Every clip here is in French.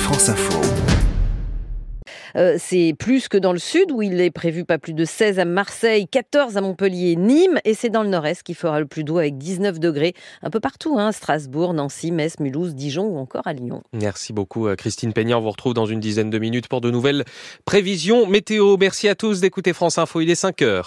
France Info. C'est plus que dans le sud où il est prévu pas plus de 16 à Marseille, 14 à Montpellier, Nîmes, et c'est dans le nord-est qu'il fera le plus doux avec 19 degrés un peu partout, Strasbourg, Nancy, Metz, Mulhouse, Dijon ou encore à Lyon. Merci beaucoup Christine Peignan, on vous retrouve dans une dizaine de minutes pour de nouvelles prévisions météo. Merci à tous d'écouter France Info, il est 5h.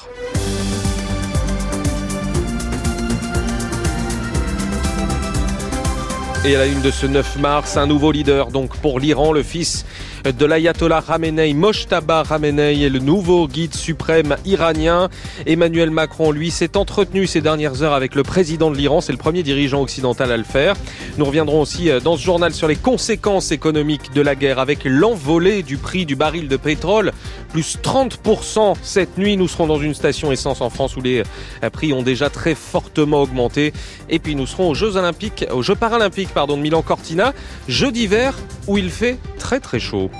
Et à la une de ce 9 mars, un nouveau leader donc pour l'Iran, le fils de l'ayatollah Khamenei, Mojtaba Khamenei, est le nouveau guide suprême iranien. Emmanuel Macron, lui, s'est entretenu ces dernières heures avec le président de l'Iran. C'est le premier dirigeant occidental à le faire. Nous reviendrons aussi dans ce journal sur les conséquences économiques de la guerre avec l'envolée du prix du baril de pétrole, plus 30% cette nuit. Nous serons dans une station essence en France où les prix ont déjà très fortement augmenté. Et puis nous serons aux Jeux paralympiques de Milan-Cortina, jeux d'hiver où il fait très très chaud.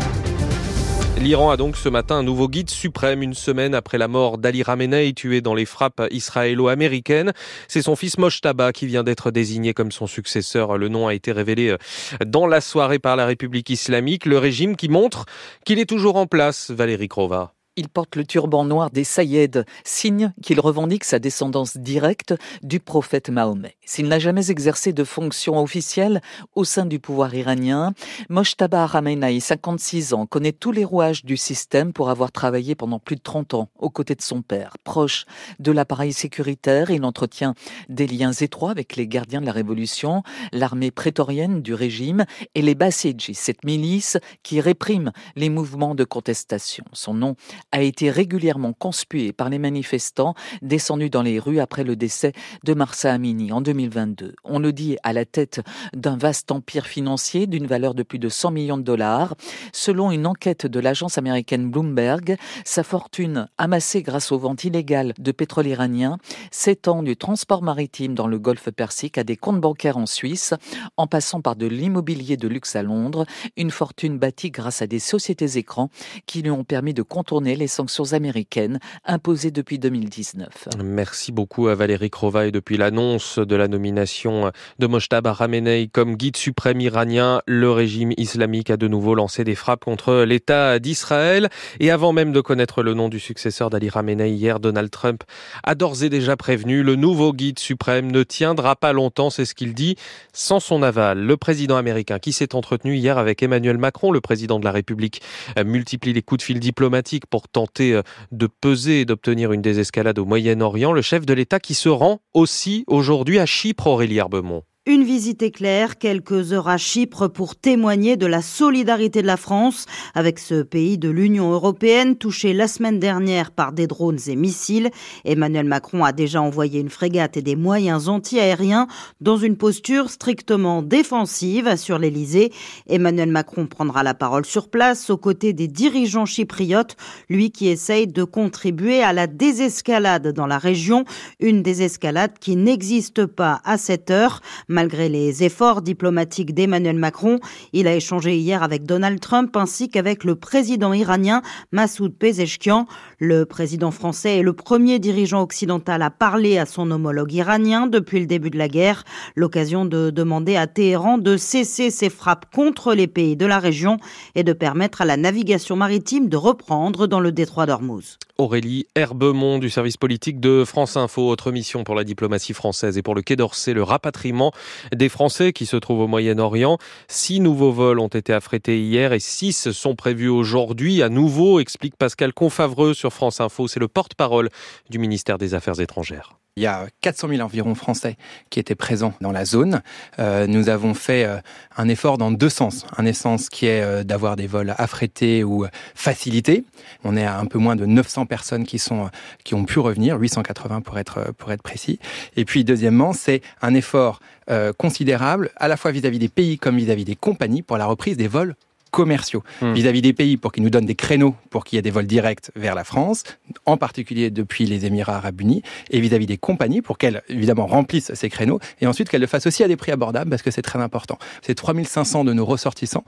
L'Iran a donc ce matin un nouveau guide suprême, une semaine après la mort d'Ali Khamenei, tué dans les frappes israélo-américaines. C'est son fils Mojtaba qui vient d'être désigné comme son successeur. Le nom a été révélé dans la soirée par la République islamique, le régime qui montre qu'il est toujours en place. Valérie Crova. Il porte le turban noir des Saïeds, signe qu'il revendique sa descendance directe du prophète Mahomet. S'il n'a jamais exercé de fonction officielle au sein du pouvoir iranien, Mojtaba Khamenei, 56 ans, connaît tous les rouages du système pour avoir travaillé pendant plus de 30 ans aux côtés de son père. Proche de l'appareil sécuritaire, il entretient des liens étroits avec les gardiens de la Révolution, l'armée prétorienne du régime et les Bassidji, cette milice qui réprime les mouvements de contestation. Son nom a été régulièrement conspué par les manifestants descendus dans les rues après le décès de Mahsa Amini en 2022. On le dit à la tête d'un vaste empire financier d'une valeur de plus de 100 millions de dollars. Selon une enquête de l'agence américaine Bloomberg, sa fortune amassée grâce aux ventes illégales de pétrole iranien s'étend du transport maritime dans le golfe Persique à des comptes bancaires en Suisse, en passant par de l'immobilier de luxe à Londres, une fortune bâtie grâce à des sociétés écrans qui lui ont permis de contourner les sanctions américaines imposées depuis 2019. Merci beaucoup à Valérie Crova. Et depuis l'annonce de la nomination de Mojtaba Khamenei comme guide suprême iranien, le régime islamique a de nouveau lancé des frappes contre l'État d'Israël. Et avant même de connaître le nom du successeur d'Ali Khamenei, hier, Donald Trump a d'ores et déjà prévenu, le nouveau guide suprême ne tiendra pas longtemps, c'est ce qu'il dit, sans son aval. Le président américain qui s'est entretenu hier avec Emmanuel Macron, le président de la République, multiplie les coups de fil diplomatiques pour tenter de peser et d'obtenir une désescalade au Moyen-Orient. Le chef de l'État qui se rend aussi aujourd'hui à Chypre, Aurélie Herbemont. Une visite éclair, quelques heures à Chypre pour témoigner de la solidarité de la France avec ce pays de l'Union européenne touché la semaine dernière par des drones et missiles. Emmanuel Macron a déjà envoyé une frégate et des moyens anti-aériens dans une posture strictement défensive sur l'Elysée. Emmanuel Macron prendra la parole sur place aux côtés des dirigeants chypriotes, lui qui essaye de contribuer à la désescalade dans la région, une désescalade qui n'existe pas à cette heure. Malgré les efforts diplomatiques d'Emmanuel Macron, il a échangé hier avec Donald Trump ainsi qu'avec le président iranien Massoud Pezeshkian. Le président français est le premier dirigeant occidental à parler à son homologue iranien depuis le début de la guerre. L'occasion de demander à Téhéran de cesser ses frappes contre les pays de la région et de permettre à la navigation maritime de reprendre dans le détroit d'Ormuz. Aurélie Herbemont du service politique de France Info. Autre mission pour la diplomatie française et pour le Quai d'Orsay, le rapatriement des Français qui se trouvent au Moyen-Orient. 6 nouveaux vols ont été affrétés hier et 6 sont prévus aujourd'hui. À nouveau, explique Pascal Confavreux sur France Info. C'est le porte-parole du ministère des Affaires étrangères. Il y a 400 000 environ Français qui étaient présents dans la zone. Nous avons fait un effort dans 2 sens. Un sens qui est d'avoir des vols affrétés ou facilités. On est à un peu moins de 900 personnes qui ont pu revenir, 880 pour être précis. Et puis deuxièmement, c'est un effort considérable à la fois vis-à-vis des pays comme vis-à-vis des compagnies pour la reprise des vols commerciaux vis-à-vis des pays pour qu'ils nous donnent des créneaux pour qu'il y ait des vols directs vers la France, en particulier depuis les Émirats Arabes Unis, et vis-à-vis des compagnies pour qu'elles, évidemment, remplissent ces créneaux et ensuite qu'elles le fassent aussi à des prix abordables parce que c'est très important. C'est 3500 de nos ressortissants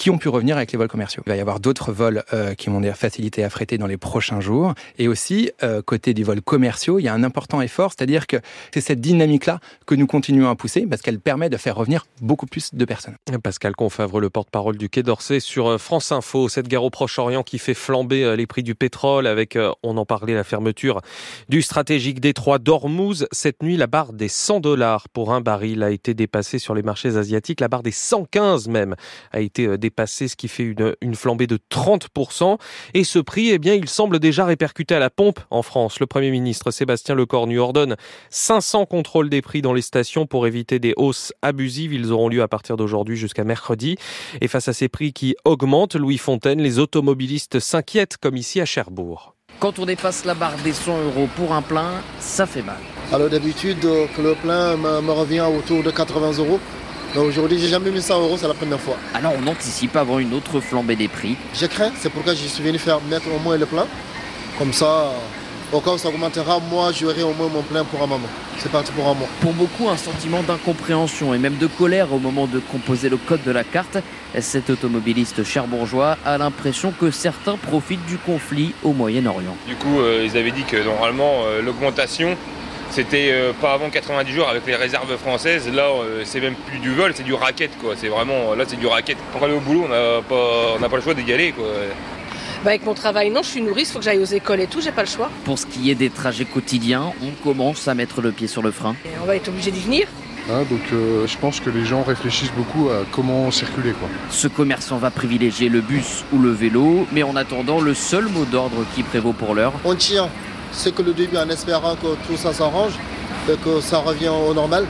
qui ont pu revenir avec les vols commerciaux. Il va y avoir d'autres vols qui vont des facilités affrétées dans les prochains jours. Et aussi, côté des vols commerciaux, il y a un important effort, c'est-à-dire que c'est cette dynamique-là que nous continuons à pousser parce qu'elle permet de faire revenir beaucoup plus de personnes. Pascal Confavre, le porte-parole du Quai d'Orsay sur France Info. Cette guerre au Proche-Orient qui fait flamber les prix du pétrole avec, on en parlait, la fermeture du stratégique détroit d'Ormuz. Cette nuit, la barre des $100 pour un baril a été dépassée sur les marchés asiatiques. La barre des 115 même a été dépassée, ce qui fait une flambée de 30%. Et ce prix, eh bien, il semble déjà répercuté à la pompe en France. Le Premier ministre Sébastien Lecornu ordonne 500 contrôles des prix dans les stations pour éviter des hausses abusives. Ils auront lieu à partir d'aujourd'hui jusqu'à mercredi. Et face à ces prix qui augmentent, Louis Fontaine, les automobilistes s'inquiètent comme ici à Cherbourg. Quand on dépasse la barre des 100 € pour un plein, ça fait mal. Alors d'habitude, que le plein me revient autour de 80 €. Mais aujourd'hui, j'ai jamais mis 100 €, c'est la première fois. Alors on anticipe avant une autre flambée des prix. Je crains, c'est pourquoi je suis venu mettre au moins le plein. Comme ça, au cas où ça augmentera, moi j'aurai au moins mon plein pour un moment. C'est parti pour un mois. Pour beaucoup, un sentiment d'incompréhension et même de colère au moment de composer le code de la carte. Cet automobiliste cherbourgeois a l'impression que certains profitent du conflit au Moyen-Orient. Du coup, ils avaient dit que normalement, l'augmentation, c'était pas avant 90 jours avec les réserves françaises. Là, c'est même plus du vol, c'est du racket, quoi. C'est vraiment, là, c'est du racket. Pour aller au boulot, on n'a pas le choix d'y aller, quoi. Avec mon travail, non, je suis nourrice, il faut que j'aille aux écoles et tout, j'ai pas le choix. Pour ce qui est des trajets quotidiens, on commence à mettre le pied sur le frein. Et on va être obligé d'y venir. Donc je pense que les gens réfléchissent beaucoup à comment circuler, quoi. Ce commerçant va privilégier le bus ou le vélo, mais en attendant, le seul mot d'ordre qui prévaut pour l'heure. On tient, c'est que le début en espérant que tout ça s'arrange et que ça revient au normal.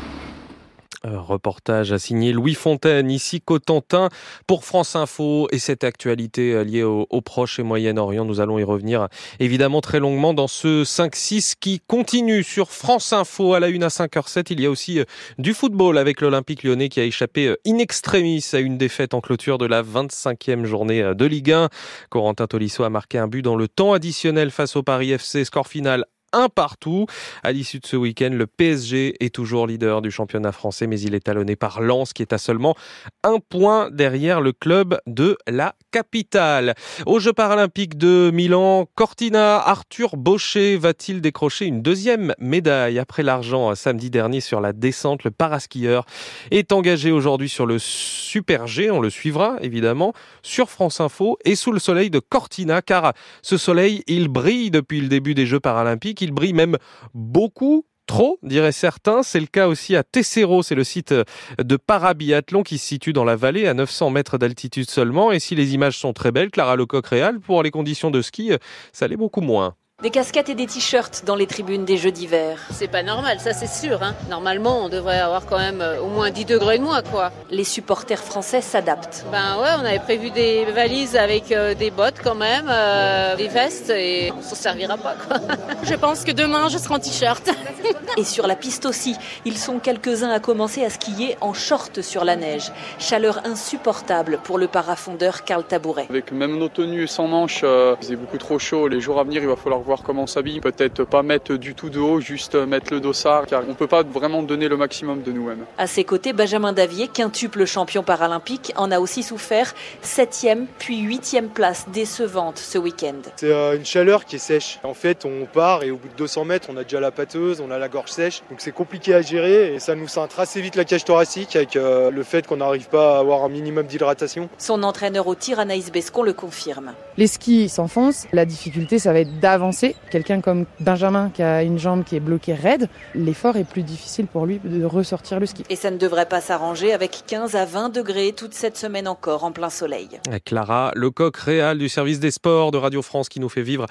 Reportage à signer Louis Fontaine, ici Cotentin, pour France Info. Et cette actualité liée au Proche et Moyen-Orient, nous allons y revenir évidemment très longuement dans ce 5-6 qui continue sur France Info. À la 1 à 5h07, il y a aussi du football avec l'Olympique Lyonnais qui a échappé in extremis à une défaite en clôture de la 25e journée de Ligue 1. Corentin Tolisso a marqué un but dans le temps additionnel face au Paris FC. Score final 1-1. À l'issue de ce week-end, le PSG est toujours leader du championnat français, mais il est talonné par Lens qui est à seulement 1 point derrière le club de la capitale. Aux Jeux paralympiques de Milan, Cortina, Arthur Bauchet va-t-il décrocher une deuxième médaille après l'argent samedi dernier sur la descente? Le paraskieur est engagé aujourd'hui sur le Super G. On le suivra évidemment sur France Info et sous le soleil de Cortina, car ce soleil, il brille depuis le début des Jeux paralympiques. Il brille même beaucoup, trop, diraient certains. C'est le cas aussi à Tessero, c'est le site de parabiathlon qui se situe dans la vallée à 900 mètres d'altitude seulement. Et si les images sont très belles, Clara Lecoq-Réal, pour les conditions de ski, ça l'est beaucoup moins. Des casquettes et des t-shirts dans les tribunes des Jeux d'hiver. C'est pas normal, ça c'est sûr. Hein. Normalement, on devrait avoir quand même au moins 10 degrés de moins, quoi. Les supporters français s'adaptent. Ben ouais, on avait prévu des valises avec des bottes quand même, des vestes, et on s'en servira pas, quoi. Je pense que demain, je serai en t-shirt. Et sur la piste aussi, ils sont quelques-uns à commencer à skier en short sur la neige. Chaleur insupportable pour le parafondeur Karl Tabouret. Avec même nos tenues sans manches, il faisait beaucoup trop chaud. Les jours à venir, il va falloir voir comment on s'habille. Peut-être pas mettre du tout de haut, juste mettre le dossard, car on peut pas vraiment donner le maximum de nous-mêmes. À ses côtés, Benjamin Davier, quintuple champion paralympique, en a aussi souffert. 7e puis 8e place décevante ce week-end. C'est une chaleur qui est sèche. En fait, on part et au bout de 200 mètres, on a déjà la pâteuse, on a la gorge sèche. Donc c'est compliqué à gérer et ça nous cintre assez vite la cage thoracique avec le fait qu'on n'arrive pas à avoir un minimum d'hydratation. Son entraîneur au tir, Anaïs Bescon, le confirme. Les skis s'enfoncent. La difficulté, ça va être d'avancer. Quelqu'un comme Benjamin qui a une jambe qui est bloquée raide, l'effort est plus difficile pour lui de ressortir le ski. Et ça ne devrait pas s'arranger avec 15 à 20 degrés toute cette semaine encore en plein soleil. Clara Lecoq-Réal du service des sports de Radio France qui nous fait vivre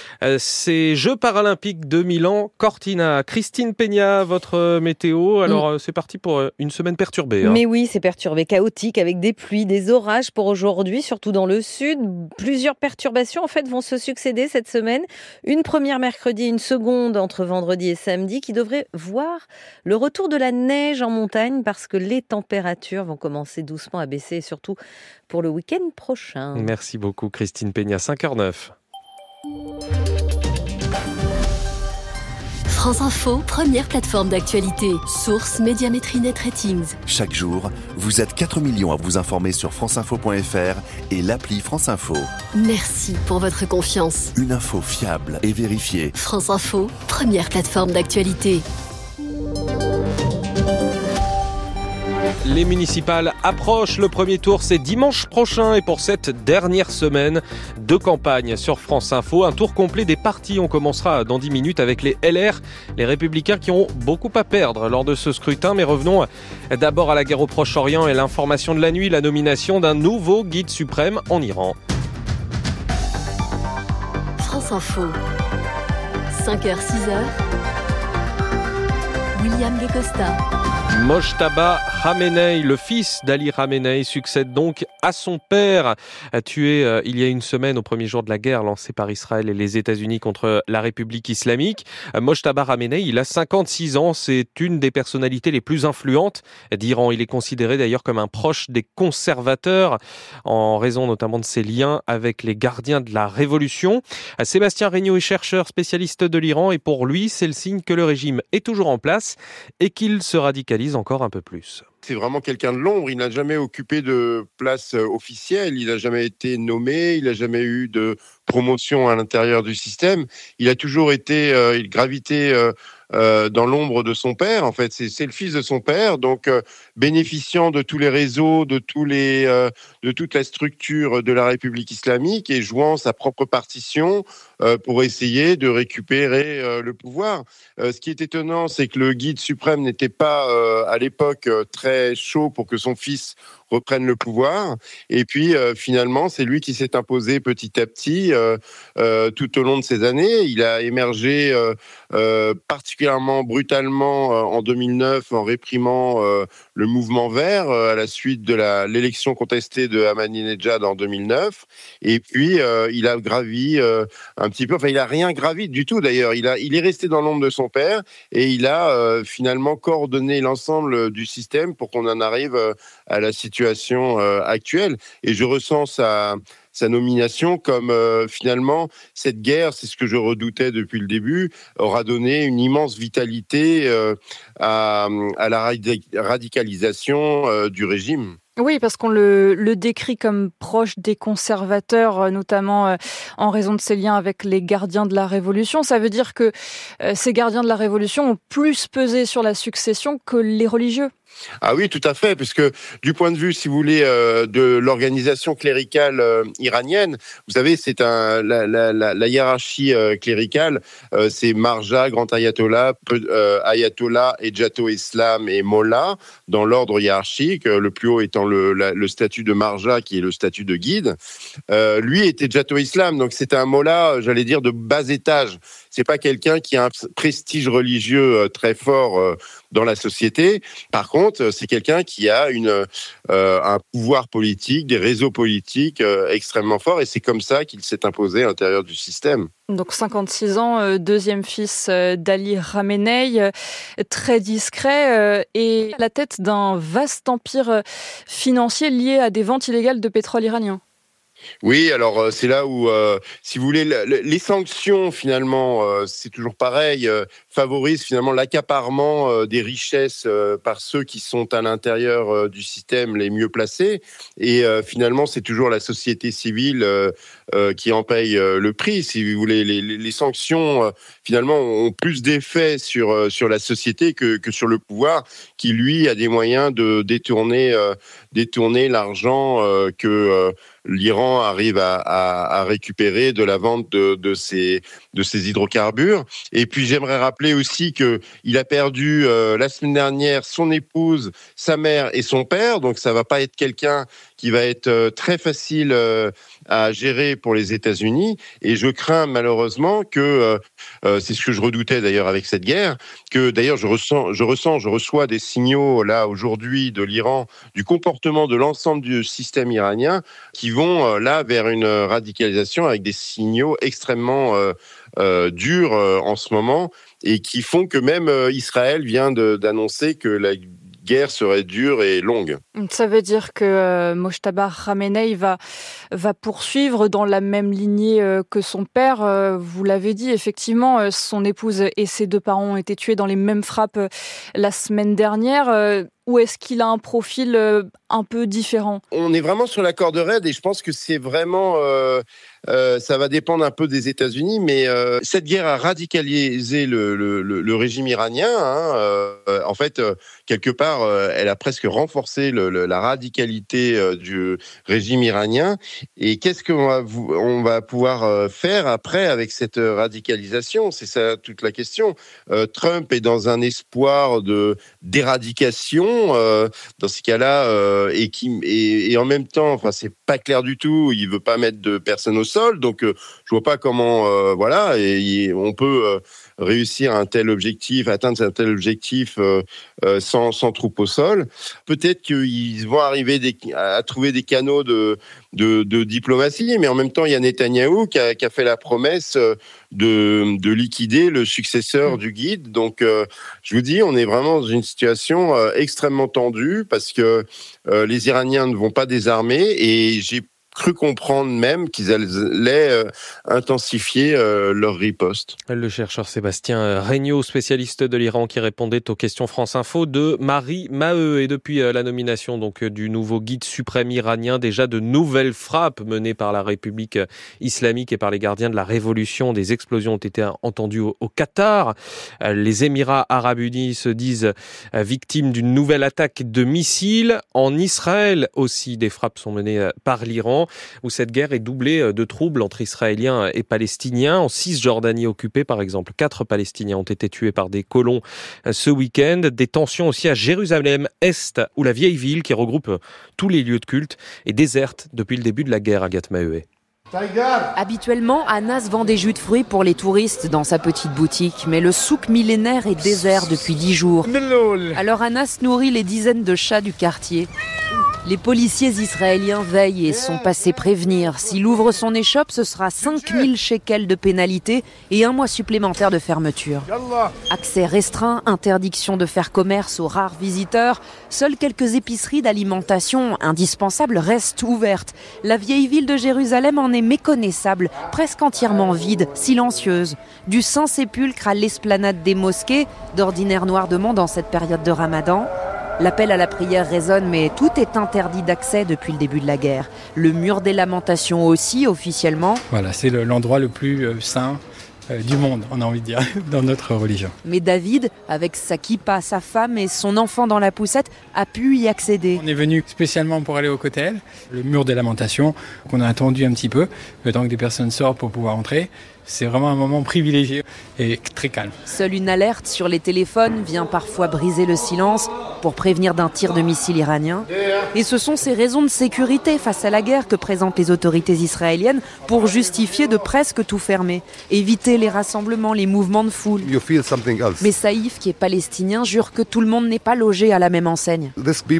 ces Jeux paralympiques de Milan, Cortina. Christine Peña, votre météo. Alors c'est parti pour une semaine perturbée. Mais oui, c'est perturbé, chaotique, avec des pluies, des orages pour aujourd'hui, surtout dans le sud. Plusieurs perturbations en fait vont se succéder cette semaine. Une première mercredi, une seconde entre vendredi et samedi qui devrait voir le retour de la neige en montagne parce que les températures vont commencer doucement à baisser, surtout pour le week-end prochain. Merci beaucoup Christine Peña, 5h09. France Info, première plateforme d'actualité. Source Médiamétrie Net Ratings. Chaque jour, vous êtes 4 millions à vous informer sur franceinfo.fr et l'appli France Info. Merci pour votre confiance. Une info fiable et vérifiée. France Info, première plateforme d'actualité. Les municipales approchent. Le premier tour, c'est dimanche prochain. Et pour cette dernière semaine de campagne sur France Info, un tour complet des partis. On commencera dans 10 minutes avec les LR, les Républicains qui ont beaucoup à perdre lors de ce scrutin. Mais revenons d'abord à la guerre au Proche-Orient et l'information de la nuit, la nomination d'un nouveau guide suprême en Iran. France Info, 5h-6h, William Guécosta. Mojtaba Khamenei, le fils d'Ali Khamenei, succède donc à son père, tué il y a une semaine au premier jour de la guerre lancée par Israël et les États-Unis contre la République islamique. Mojtaba Khamenei, il a 56 ans, c'est une des personnalités les plus influentes d'Iran. Il est considéré d'ailleurs comme un proche des conservateurs, en raison notamment de ses liens avec les gardiens de la Révolution. Sébastien Regnault est chercheur spécialiste de l'Iran et pour lui, c'est le signe que le régime est toujours en place et qu'il se radicalise encore un peu plus. C'est vraiment quelqu'un de l'ombre, il n'a jamais occupé de place officielle, il n'a jamais été nommé, il n'a jamais eu de promotion à l'intérieur du système. Il a toujours été, il gravitait dans l'ombre de son père. En fait, c'est le fils de son père, donc bénéficiant de tous les réseaux, de toute la structure de la République islamique et jouant sa propre partition pour essayer de récupérer le pouvoir. Ce qui est étonnant, c'est que le guide suprême n'était pas à l'époque très chaud pour que son fils reprenne le pouvoir. Et puis, finalement, c'est lui qui s'est imposé petit à petit tout au long de ces années. Il a émergé particulièrement brutalement en 2009 en réprimant le mouvement vert à la suite de l'élection contestée de Ahmadinejad en 2009. Et puis, il a gravi un petit peu... Enfin, il n'a rien gravi du tout, d'ailleurs. Il est resté dans l'ombre de son père et il a finalement coordonné l'ensemble du système pour qu'on en arrive à la situation actuelle. Et je ressens sa nomination comme finalement cette guerre, c'est ce que je redoutais depuis le début, aura donné une immense vitalité à la radicalisation du régime. Oui, parce qu'on le décrit comme proche des conservateurs, notamment en raison de ses liens avec les gardiens de la Révolution. Ça veut dire que ces gardiens de la Révolution ont plus pesé sur la succession que les religieux. Ah oui, tout à fait, puisque du point de vue, si vous voulez, de l'organisation cléricale iranienne, vous savez, c'est la hiérarchie cléricale, c'est Marja, grand ayatollah, ayatollah, Ejato Islam et Mollah, dans l'ordre hiérarchique, le plus haut étant le statut de Marja, qui est le statut de guide. Lui était Ejato Islam, donc c'était un Mollah, j'allais dire, de bas étage. C'est pas quelqu'un qui a un prestige religieux très fort dans la société. Par contre, c'est quelqu'un qui a un pouvoir politique, des réseaux politiques extrêmement forts, et c'est comme ça qu'il s'est imposé à l'intérieur du système. Donc 56 ans, deuxième fils d'Ali Khamenei, très discret et à la tête d'un vaste empire financier lié à des ventes illégales de pétrole iranien. Oui, alors c'est là où, si vous voulez, les sanctions, finalement, c'est toujours pareil, favorisent finalement l'accaparement des richesses par ceux qui sont à l'intérieur du système les mieux placés. Et finalement, c'est toujours la société civile qui en paye le prix. Si vous voulez, les sanctions, finalement, ont plus d'effet sur la société que sur le pouvoir, qui, lui, a des moyens de détourner l'argent que... l'Iran arrive à récupérer de la vente de ces hydrocarbures. Et puis j'aimerais rappeler aussi qu'il a perdu la semaine dernière son épouse, sa mère et son père. Donc ça va pas être quelqu'un qui va être très facile à gérer pour les États-Unis. Et je crains malheureusement que, c'est ce que je redoutais d'ailleurs avec cette guerre, que d'ailleurs je reçois des signaux là aujourd'hui de l'Iran, du comportement de l'ensemble du système iranien, qui vont là vers une radicalisation avec des signaux extrêmement durs en ce moment, et qui font que même Israël vient d'annoncer que la guerre serait dure et longue. Ça veut dire que Mojtaba Khamenei va poursuivre dans la même lignée que son père. Vous l'avez dit, effectivement, son épouse et ses 2 parents ont été tués dans les mêmes frappes la semaine dernière. Ou est-ce qu'il a un profil un peu différent ? On est vraiment sur la corde raide et je pense que c'est vraiment... ça va dépendre un peu des États-Unis, mais cette guerre a radicalisé le régime iranien. En fait, quelque part, elle a presque renforcé la radicalité du régime iranien. Et qu'est-ce qu'on va pouvoir faire après avec cette radicalisation ? C'est ça toute la question. Trump est dans un espoir d'éradication. Dans ces cas-là, et en même temps, enfin, c'est pas clair du tout. Il veut pas mettre de personnes au sol, donc je vois pas comment, on peut réussir atteindre un tel objectif sans troupes au sol. Peut-être qu'ils vont arriver à trouver des canaux de diplomatie, mais en même temps, il y a Netanyahou qui a fait la promesse de liquider le successeur du guide. Donc, je vous dis, on est vraiment dans une situation extrêmement tendue parce que les Iraniens ne vont pas désarmer et j'ai cru comprendre même qu'ils allaient intensifier leur riposte. Le chercheur Sébastien Regnault, spécialiste de l'Iran, qui répondait aux questions France Info de Marie Maheu. Et depuis la nomination du nouveau guide suprême iranien, déjà de nouvelles frappes menées par la République islamique et par les gardiens de la Révolution. Des explosions ont été entendues au Qatar. Les Émirats arabes unis se disent victimes d'une nouvelle attaque de missiles. En Israël aussi, des frappes sont menées par l'Iran, où cette guerre est doublée de troubles entre Israéliens et Palestiniens. En Cisjordanie occupée, par exemple, 4 Palestiniens ont été tués par des colons ce week-end. Des tensions aussi à Jérusalem-Est, où la vieille ville, qui regroupe tous les lieux de culte, est déserte depuis le début de la guerre, Agathe Maheué. Habituellement, Anas vend des jus de fruits pour les touristes dans sa petite boutique, mais le souk millénaire est désert depuis 10 jours. Alors Anas nourrit les dizaines de chats du quartier. Les policiers israéliens veillent et sont passés prévenir. S'il ouvre son échoppe, ce sera 5000 shekels de pénalité et 1 mois supplémentaire de fermeture. Accès restreint, interdiction de faire commerce aux rares visiteurs. Seules quelques épiceries d'alimentation indispensables restent ouvertes. La vieille ville de Jérusalem en est méconnaissable, presque entièrement vide, silencieuse. Du Saint-Sépulcre à l'esplanade des mosquées, d'ordinaire noir de monde en cette période de Ramadan. L'appel à la prière résonne, mais tout est interdit d'accès depuis le début de la guerre. Le mur des lamentations aussi, officiellement. Voilà, c'est l'endroit le plus saint du monde, on a envie de dire, dans notre religion. Mais David, avec sa kippa, sa femme et son enfant dans la poussette, a pu y accéder. On est venu spécialement pour aller au Kotel, le mur des lamentations, qu'on a attendu un petit peu, le temps que des personnes sortent pour pouvoir entrer. C'est vraiment un moment privilégié et très calme. Seule une alerte sur les téléphones vient parfois briser le silence pour prévenir d'un tir de missile iranien. Et ce sont ces raisons de sécurité face à la guerre que présentent les autorités israéliennes pour justifier de presque tout fermer. Éviter les rassemblements, les mouvements de foule. Mais Saïf, qui est palestinien, jure que tout le monde n'est pas logé à la même enseigne.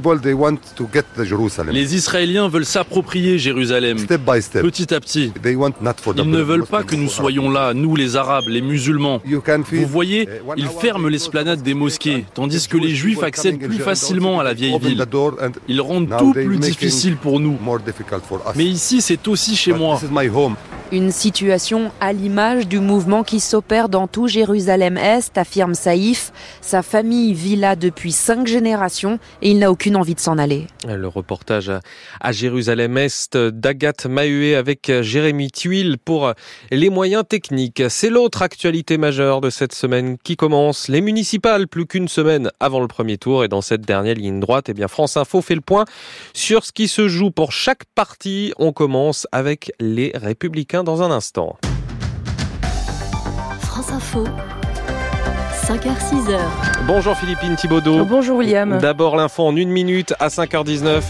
Les Israéliens veulent s'approprier Jérusalem, petit à petit. Ils ne veulent pas que nous soyons là, nous les Arabes, les musulmans. Vous voyez, ils ferment l'esplanade des mosquées, tandis que les Juifs accèdent plus facilement à la vieille ville. Ils rendent tout plus difficile pour nous. Mais ici, c'est aussi chez moi. Une situation à l'image du mouvement qui s'opère dans tout Jérusalem-Est, affirme Saïf. Sa famille vit là depuis 5 générations et il n'a aucune envie de s'en aller. Le reportage à Jérusalem-Est d'Agathe Maheué avec Jérémy Tuile pour les moyens techniques. C'est l'autre actualité majeure de cette semaine qui commence. Les municipales, plus qu'une semaine avant le premier tour. Et dans cette dernière ligne droite, France Info fait le point sur ce qui se joue pour chaque parti. On commence avec les Républicains dans un instant. France Info, 5h-6h. Bonjour Philippine Thibaudeau. Bonjour William. D'abord l'info en 1 minute à 5h19.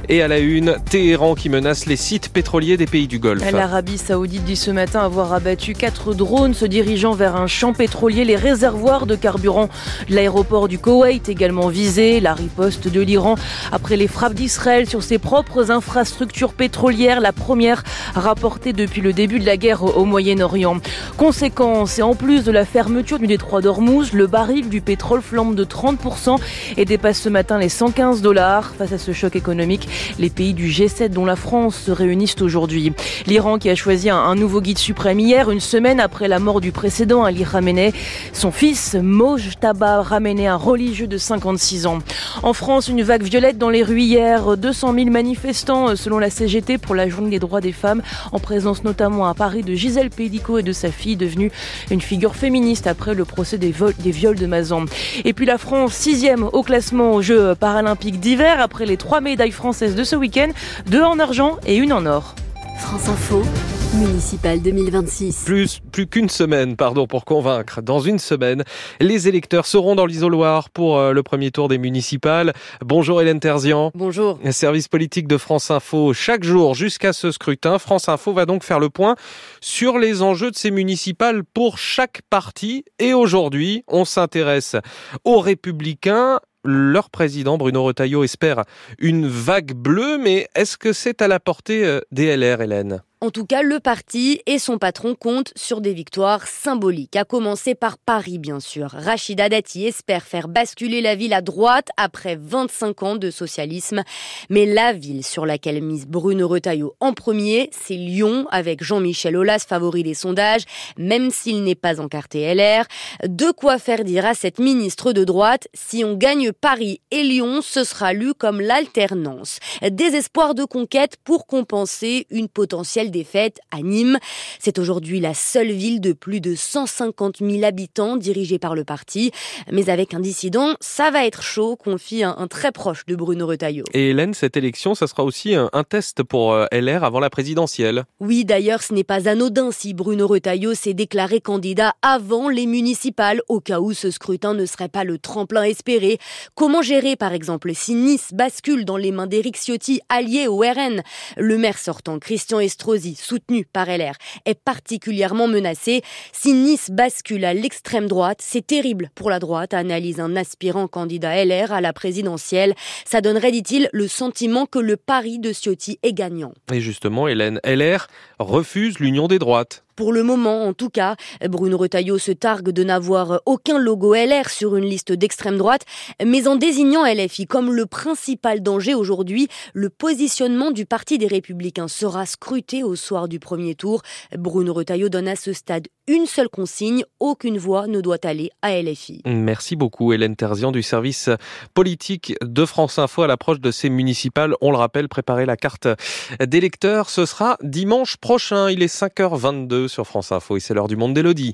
Et à la une, Téhéran qui menace les sites pétroliers des pays du Golfe. L'Arabie Saoudite dit ce matin avoir abattu 4 drones se dirigeant vers un champ pétrolier. Les réservoirs de carburant de l'aéroport du Koweït également visés. La riposte de l'Iran après les frappes d'Israël sur ses propres infrastructures pétrolières, la première rapportée depuis le début de la guerre au Moyen-Orient. Conséquence, et en plus de la fermeture du détroit d'Ormuz, le baril du pétrole flambe de 30% et dépasse ce matin les $115. Face à ce choc économique, les pays du G7 dont la France se réunissent aujourd'hui. L'Iran qui a choisi un nouveau guide suprême hier, une semaine après la mort du précédent Ali Khamenei. Son fils, Mojtaba Khamenei, un religieux de 56 ans. En France, une vague violette dans les rues hier. 200 000 manifestants selon la CGT pour la journée des droits des femmes, en présence notamment à Paris de Gisèle Pédico et de sa fille, devenue une figure féministe après le procès des viols de Mazan. Et puis la France, 6e au classement aux Jeux paralympiques d'hiver, après les 3 médailles françaises de ce week-end, 2 en argent et 1 en or. France Info, municipal 2026. Plus qu'une semaine, pour convaincre. Dans une semaine, les électeurs seront dans l'isoloir pour le premier tour des municipales. Bonjour Hélène Terzian. Bonjour. Service politique de France Info. Chaque jour jusqu'à ce scrutin, France Info va donc faire le point sur les enjeux de ces municipales pour chaque parti. Et aujourd'hui, on s'intéresse aux Républicains. Leur président, Bruno Retailleau, espère une vague bleue, mais est-ce que c'est à la portée des LR, Hélène ? En tout cas, le parti et son patron comptent sur des victoires symboliques, à commencer par Paris, bien sûr. Rachida Dati espère faire basculer la ville à droite après 25 ans de socialisme. Mais la ville sur laquelle mise Bruno Retailleau en premier, c'est Lyon, avec Jean-Michel Aulas favori des sondages, même s'il n'est pas encarté LR. De quoi faire dire à cette ministre de droite, si on gagne Paris et Lyon, ce sera lu comme l'alternance. Des espoirs de conquête pour compenser une potentielle défaite à Nîmes. C'est aujourd'hui la seule ville de plus de 150 000 habitants dirigée par le parti. Mais avec un dissident, ça va être chaud, confie un très proche de Bruno Retailleau. Et Hélène, cette élection, ça sera aussi un test pour LR avant la présidentielle. Oui, d'ailleurs, ce n'est pas anodin si Bruno Retailleau s'est déclaré candidat avant les municipales, au cas où ce scrutin ne serait pas le tremplin espéré. Comment gérer, par exemple, si Nice bascule dans les mains d'Éric Ciotti, allié au RN ? Le maire sortant, Christian Estrosi, soutenu par LR, est particulièrement menacé. Si Nice bascule à l'extrême droite, c'est terrible pour la droite, analyse un aspirant candidat LR à la présidentielle. Ça donnerait, dit-il, le sentiment que le pari de Ciotti est gagnant. Et justement, Hélène, LR refuse l'union des droites. Pour le moment, en tout cas, Bruno Retailleau se targue de n'avoir aucun logo LR sur une liste d'extrême droite, mais en désignant LFI comme le principal danger aujourd'hui, le positionnement du Parti des Républicains sera scruté au soir du premier tour. Bruno Retailleau donne à ce stade une seule consigne, aucune voix ne doit aller à LFI. Merci beaucoup Hélène Terzian du service politique de France Info à l'approche de ces municipales. On le rappelle, préparez la carte d'électeurs, ce sera dimanche prochain, il est 5h22 sur France Info et c'est l'heure du monde d'Élodie.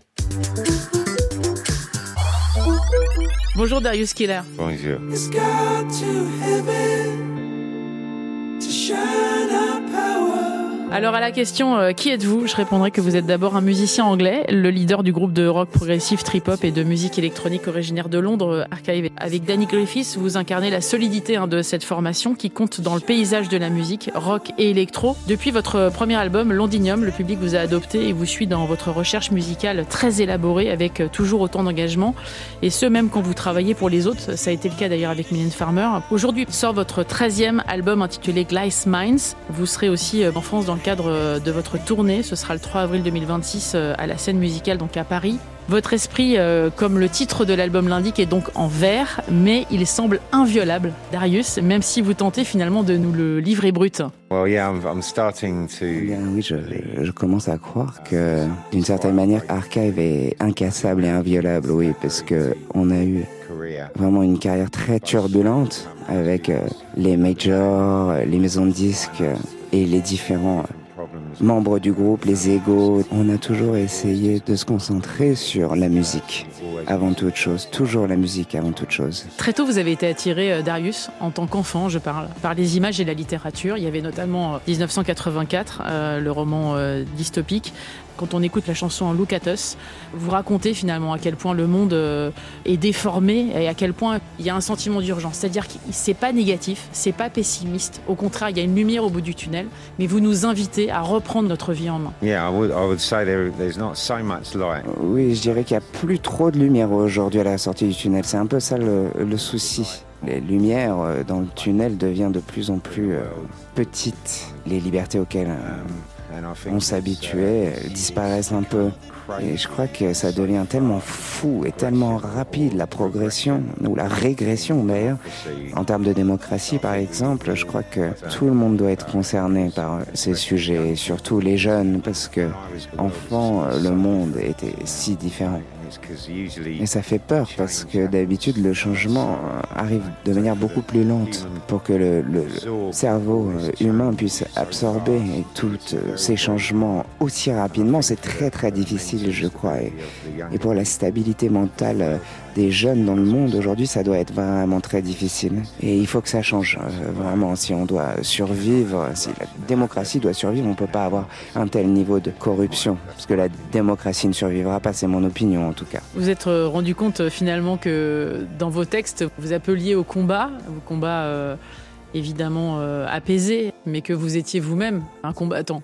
Bonjour Darius Killer. Bonjour. Alors à la question qui êtes-vous, je répondrai que vous êtes d'abord un musicien anglais, le leader du groupe de rock progressif trip-hop et de musique électronique originaire de Londres, Archive. Avec Danny Griffiths, vous incarnez la solidité de cette formation qui compte dans le paysage de la musique, rock et électro. Depuis votre premier album, Londinium, le public vous a adopté et vous suit dans votre recherche musicale très élaborée avec toujours autant d'engagement. Et ce, même quand vous travaillez pour les autres, ça a été le cas d'ailleurs avec Mylène Farmer. Aujourd'hui sort votre 13e album intitulé Glass Minds. Vous serez aussi en France dans le cadre de votre tournée, ce sera le 3 avril 2026 à la Scène Musicale, donc à Paris. Votre esprit, comme le titre de l'album l'indique, est donc en vers, mais il semble inviolable, Darius, même si vous tentez finalement de nous le livrer brut. Well, yeah, I'm starting to... Oui, je commence à croire que, d'une certaine manière, Archive est incassable et inviolable, oui, parce que on a eu vraiment une carrière très turbulente avec les majors, les maisons de disques et les différents membres du groupe, les égos. On a toujours essayé de se concentrer sur la musique avant toute chose, toujours la musique avant toute chose. Très tôt, vous avez été attiré, Darius, en tant qu'enfant, je parle, par les images et la littérature. Il y avait notamment 1984, le roman dystopique. Quand on écoute la chanson Look at Us, vous racontez finalement à quel point le monde est déformé et à quel point il y a un sentiment d'urgence. C'est-à-dire que c'est pas négatif, c'est pas pessimiste. Au contraire, il y a une lumière au bout du tunnel, mais vous nous invitez à reprendre notre vie en main. Oui, je dirais qu'il n'y a plus trop de lumière aujourd'hui à la sortie du tunnel. C'est un peu ça le souci. Les lumières dans le tunnel deviennent de plus en plus petites. Les libertés auxquelles on s'habituait disparaissent un peu. Et je crois que ça devient tellement fou et tellement rapide, la progression, ou la régression d'ailleurs. En termes de démocratie, par exemple, je crois que tout le monde doit être concerné par ces sujets, surtout les jeunes, parce que enfant, le monde était si différent. Et ça fait peur parce que d'habitude le changement arrive de manière beaucoup plus lente pour que le cerveau humain puisse absorber tous ces changements aussi rapidement. C'est très très difficile, je crois. Et pour la stabilité mentale des jeunes dans le monde aujourd'hui, ça doit être vraiment très difficile. Et il faut que ça change, vraiment. Si on doit survivre, si la démocratie doit survivre, on ne peut pas avoir un tel niveau de corruption. Parce que la démocratie ne survivra pas, c'est mon opinion en tout cas. Vous êtes rendu compte finalement que dans vos textes, vous appeliez au combat évidemment apaisé, mais que vous étiez vous-même un combattant.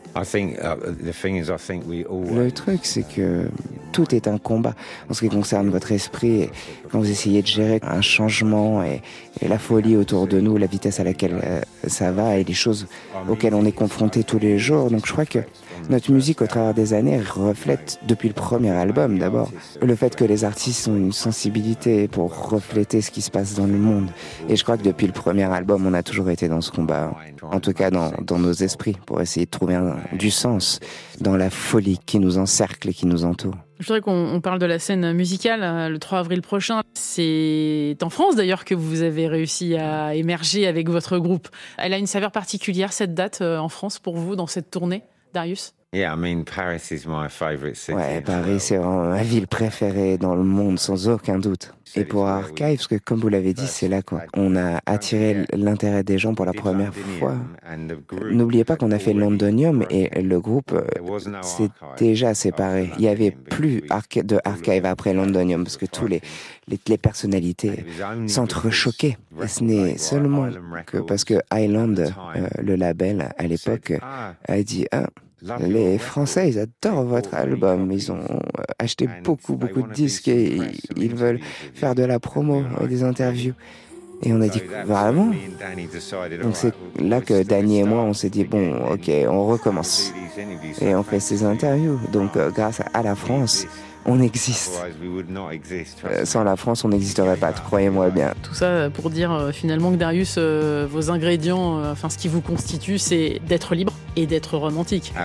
Le truc, c'est que tout est un combat en ce qui concerne votre esprit. Quand vous essayez de gérer un changement et la folie autour de nous, la vitesse à laquelle ça va et les choses auxquelles on est confronté tous les jours. Donc je crois que notre musique, au travers des années, reflète, depuis le premier album d'abord, le fait que les artistes ont une sensibilité pour refléter ce qui se passe dans le monde. Et je crois que depuis le premier album, on a toujours été dans ce combat, en tout cas dans nos esprits, pour essayer de trouver du sens dans la folie qui nous encercle et qui nous entoure. Je voudrais qu'on parle de la scène musicale le 3 avril prochain. C'est en France d'ailleurs que vous avez réussi à émerger avec votre groupe. Elle a une saveur particulière, cette date, en France, pour vous, dans cette tournée, Darius ? Paris, c'est vraiment ma ville préférée dans le monde, sans aucun doute. Et pour Archive, parce que comme vous l'avez dit, c'est là qu'on a attiré l'intérêt des gens pour la première fois. N'oubliez pas qu'on a fait Londonium et le groupe s'est déjà séparé. Il n'y avait plus de Archive après Londonium, parce que tous les personnalités s'entrechoquaient. Et ce n'est seulement que parce que Island, le label à l'époque, a dit les Français, ils adorent votre album. Ils ont acheté beaucoup de disques et ils veulent faire de la promo et des interviews. Et on a dit, vraiment ? Donc c'est là que Danny et moi, on s'est dit, bon, ok, on recommence. Et on fait ces interviews. Donc grâce à la France, on existe. Sans la France, on n'existerait pas, croyez-moi bien. Tout ça pour dire finalement que Darius, vos ingrédients, ce qui vous constitue, c'est d'être libre et d'être romantique.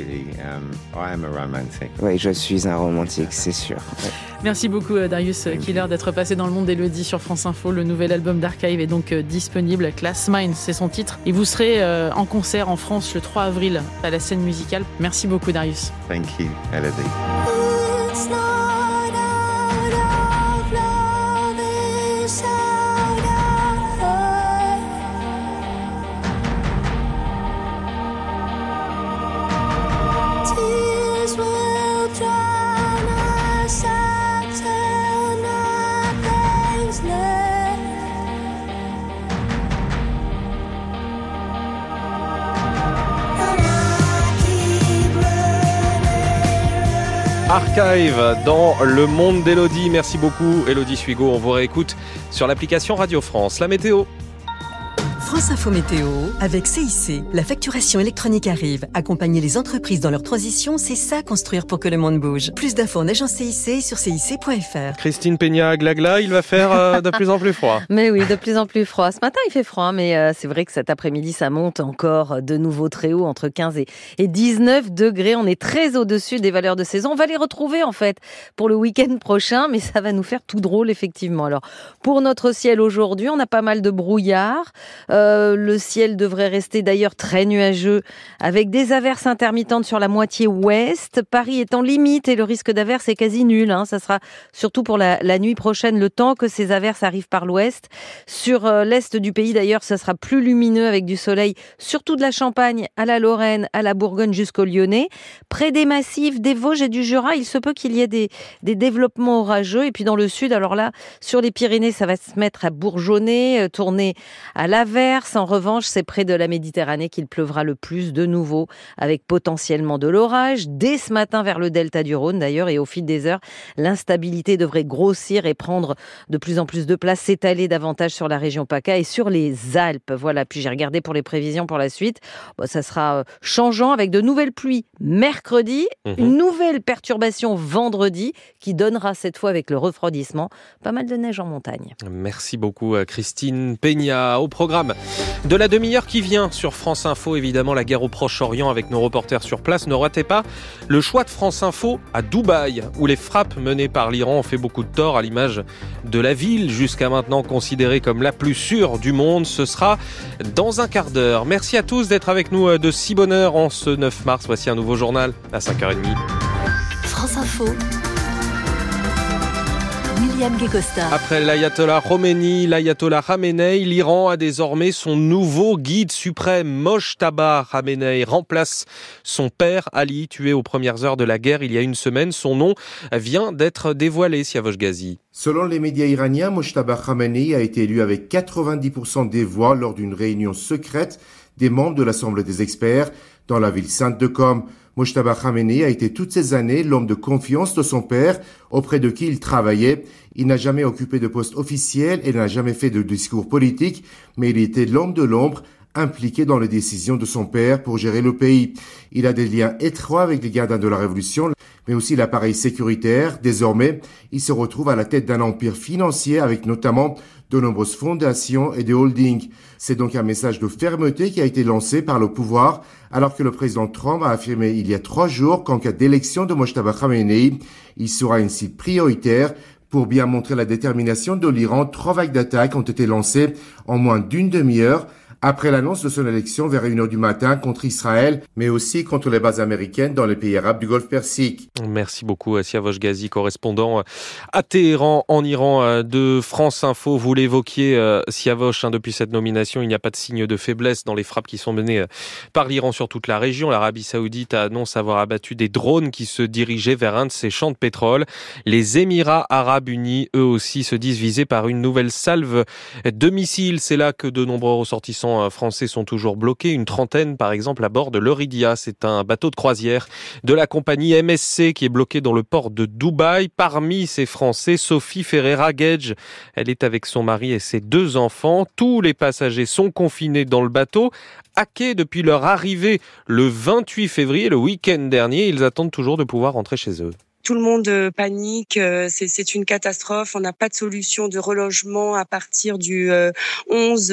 Oui, je suis un romantique, c'est sûr. Ouais. Merci beaucoup Darius Killer d'être passé dans le monde d'Elodie sur France Info. Le nouvel album d'Archive est donc disponible. Class Mind, c'est son titre. Et vous serez en concert en France le 3 avril à la scène musicale. Merci beaucoup Darius. Thank you, Elodie. It's not out of love, it's out of love. Tears will drown us out till nothing's left. Archive dans le monde d'Elodie. Merci beaucoup Elodie Suigo. On vous réécoute sur l'application Radio France. La météo. France Info Météo, avec CIC. La facturation électronique arrive. Accompagner les entreprises dans leur transition, c'est ça construire pour que le monde bouge. Plus d'infos en agence CIC sur cic.fr. Christine Peña, glagla, il va faire de plus en plus froid. Mais oui, de plus en plus froid. Ce matin, il fait froid, mais c'est vrai que cet après-midi, ça monte encore de nouveau très haut, entre 15 et 19 degrés. On est très au-dessus des valeurs de saison. On va les retrouver, en fait, pour le week-end prochain, mais ça va nous faire tout drôle, effectivement. Alors, pour notre ciel aujourd'hui, on a pas mal de brouillard. Le ciel devrait rester d'ailleurs très nuageux avec des averses intermittentes sur la moitié ouest. Paris est en limite et le risque d'averses est quasi nul. Ça sera surtout pour la nuit prochaine, le temps que ces averses arrivent par l'ouest. Sur l'est du pays d'ailleurs, ça sera plus lumineux avec du soleil, surtout de la Champagne à la Lorraine, à la Bourgogne jusqu'au Lyonnais. Près des massifs des Vosges et du Jura, il se peut qu'il y ait des développements orageux. Et puis dans le sud, alors là, sur les Pyrénées, ça va se mettre à bourgeonner, tourner à l'averse. En revanche, c'est près de la Méditerranée qu'il pleuvra le plus de nouveau, avec potentiellement de l'orage. Dès ce matin vers le delta du Rhône d'ailleurs, et au fil des heures, l'instabilité devrait grossir et prendre de plus en plus de place, s'étaler davantage sur la région PACA et sur les Alpes. Voilà, puis j'ai regardé pour les prévisions pour la suite. Ça sera changeant avec de nouvelles pluies mercredi, une nouvelle perturbation vendredi qui donnera cette fois avec le refroidissement pas mal de neige en montagne. Merci beaucoup Christine Peña. Au programme de la demi-heure qui vient sur France Info, évidemment la guerre au Proche-Orient avec nos reporters sur place. Ne ratez pas le choix de France Info à Dubaï, où les frappes menées par l'Iran ont fait beaucoup de tort, à l'image de la ville jusqu'à maintenant considérée comme la plus sûre du monde. Ce sera dans un quart d'heure. Merci à tous d'être avec nous de si bonne heure en ce 9 mars. Voici un nouveau journal à 5h30. France Info. William Guécosta. Après l'ayatollah Khomeini, l'ayatollah Khamenei, l'Iran a désormais son nouveau guide suprême. Mojtaba Khamenei remplace son père Ali, tué aux premières heures de la guerre il y a une semaine. Son nom vient d'être dévoilé, Siavosh Ghazi. Selon les médias iraniens, Mojtaba Khamenei a été élu avec 90% des voix lors d'une réunion secrète des membres de l'Assemblée des experts dans la ville sainte de Qom. Mojtaba Khamenei a été toutes ces années l'homme de confiance de son père, auprès de qui il travaillait. Il n'a jamais occupé de poste officiel et n'a jamais fait de discours politique, mais il était l'homme de l'ombre, impliqué dans les décisions de son père pour gérer le pays. Il a des liens étroits avec les gardiens de la Révolution, mais aussi l'appareil sécuritaire. Désormais, il se retrouve à la tête d'un empire financier avec notamment de nombreuses fondations et des holdings. C'est donc un message de fermeté qui a été lancé par le pouvoir, alors que le président Trump a affirmé il y a 3 jours qu'en cas d'élection de Mojtaba Khamenei, il sera une cible prioritaire. Pour bien montrer la détermination de l'Iran, 3 vagues d'attaques ont été lancées en moins d'une demi-heure après l'annonce de son élection vers 1h du matin contre Israël, mais aussi contre les bases américaines dans les pays arabes du Golfe Persique. Merci beaucoup Siavosh Ghazi, correspondant à Téhéran en Iran de France Info. Vous l'évoquiez Siavosh, depuis cette nomination, il n'y a pas de signe de faiblesse dans les frappes qui sont menées par l'Iran sur toute la région. L'Arabie Saoudite annonce avoir abattu des drones qui se dirigeaient vers un de ses champs de pétrole. Les Émirats Arabes Unis, eux aussi, se disent visés par une nouvelle salve de missiles. C'est là que de nombreux ressortissants français sont toujours bloqués. Une trentaine, par exemple, à bord de l'Euridia. C'est un bateau de croisière de la compagnie MSC qui est bloqué dans le port de Dubaï. Parmi ces Français, Sophie Ferreira-Gage. Elle est avec son mari et ses 2 enfants. Tous les passagers sont confinés dans le bateau. À quai depuis leur arrivée le 28 février, le week-end dernier. Ils attendent toujours de pouvoir rentrer chez eux. Tout le monde panique, c'est une catastrophe. On n'a pas de solution de relogement à partir du 11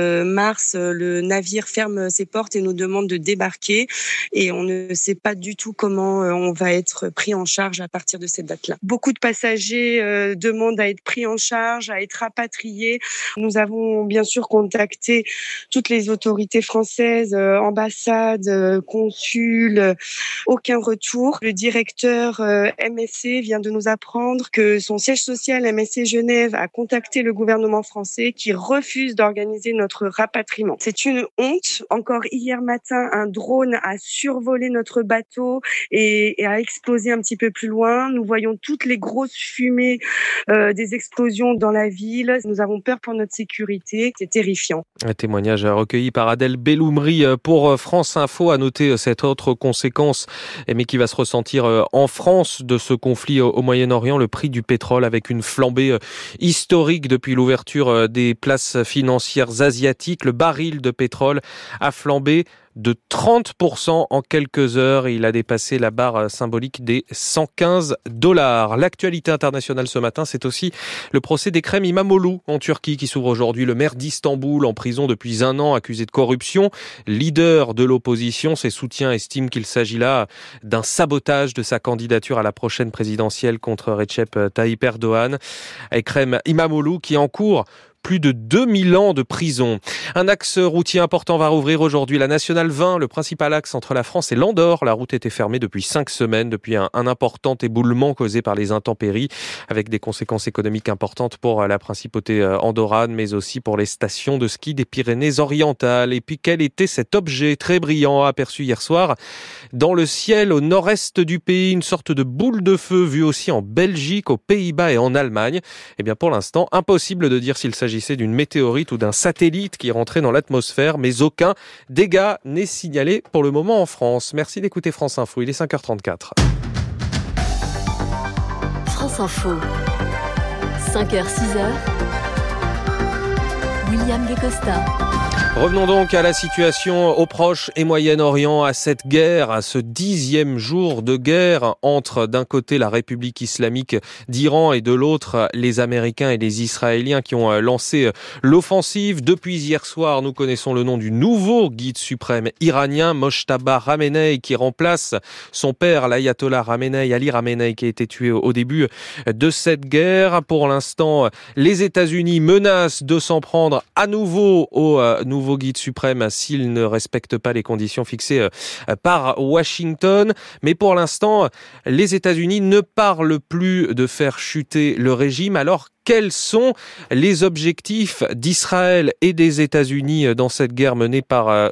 mars. Le navire ferme ses portes et nous demande de débarquer. Et on ne sait pas du tout comment on va être pris en charge à partir de cette date-là. Beaucoup de passagers demandent à être pris en charge, à être rapatriés. Nous avons bien sûr contacté toutes les autorités françaises, ambassades, consuls. Aucun retour. Le directeur MSC vient de nous apprendre que son siège social MSC Genève a contacté le gouvernement français qui refuse d'organiser notre rapatriement. C'est une honte. Encore hier matin, un drone a survolé notre bateau et a explosé un petit peu plus loin. Nous voyons toutes les grosses fumées des explosions dans la ville. Nous avons peur pour notre sécurité. C'est terrifiant. Un témoignage recueilli par Adèle Belloumri pour France Info. À noter cette autre conséquence, mais qui va se ressentir en France de ce conflit au Moyen-Orient, le prix du pétrole avec une flambée historique depuis l'ouverture des places financières asiatiques. Le baril de pétrole a flambé de 30% en quelques heures et il a dépassé la barre symbolique des $115. L'actualité internationale ce matin, c'est aussi le procès d'Ekrem İmamoğlu en Turquie qui s'ouvre aujourd'hui. Le maire d'Istanbul, en prison depuis 1 an, accusé de corruption. Leader de l'opposition, ses soutiens estiment qu'il s'agit là d'un sabotage de sa candidature à la prochaine présidentielle contre Recep Tayyip Erdogan. Ekrem İmamoğlu qui encourt plus de 2000 ans de prison. Un axe routier important va rouvrir aujourd'hui, la Nationale 20, le principal axe entre la France et l'Andorre. La route était fermée depuis 5 semaines, depuis un important éboulement causé par les intempéries, avec des conséquences économiques importantes pour la principauté andorrane, mais aussi pour les stations de ski des Pyrénées-Orientales. Et puis, quel était cet objet très brillant aperçu hier soir dans le ciel au nord-est du pays, une sorte de boule de feu vue aussi en Belgique, aux Pays-Bas et en Allemagne? Eh bien, pour l'instant, impossible de dire s'il s'agissait d'une météorite ou d'un satellite qui rentrait dans l'atmosphère, mais aucun dégât n'est signalé pour le moment en France. Merci d'écouter France Info, il est 5h34. France Info, 5h, 6h, William Guécosta. Revenons donc à la situation au Proche et Moyen-Orient, à cette guerre, à ce 10e jour de guerre entre d'un côté la République islamique d'Iran et de l'autre les Américains et les Israéliens qui ont lancé l'offensive. Depuis hier soir, nous connaissons le nom du nouveau guide suprême iranien, Mojtaba Khamenei, qui remplace son père, l'ayatollah Khamenei, Ali Khamenei, qui a été tué au début de cette guerre. Pour l'instant, les États-Unis menacent de s'en prendre à nouveau au nouveau guide suprême s'il ne respecte pas les conditions fixées par Washington. Mais pour l'instant, les États-Unis ne parlent plus de faire chuter le régime. Alors, quels sont les objectifs d'Israël et des États-Unis dans cette guerre menée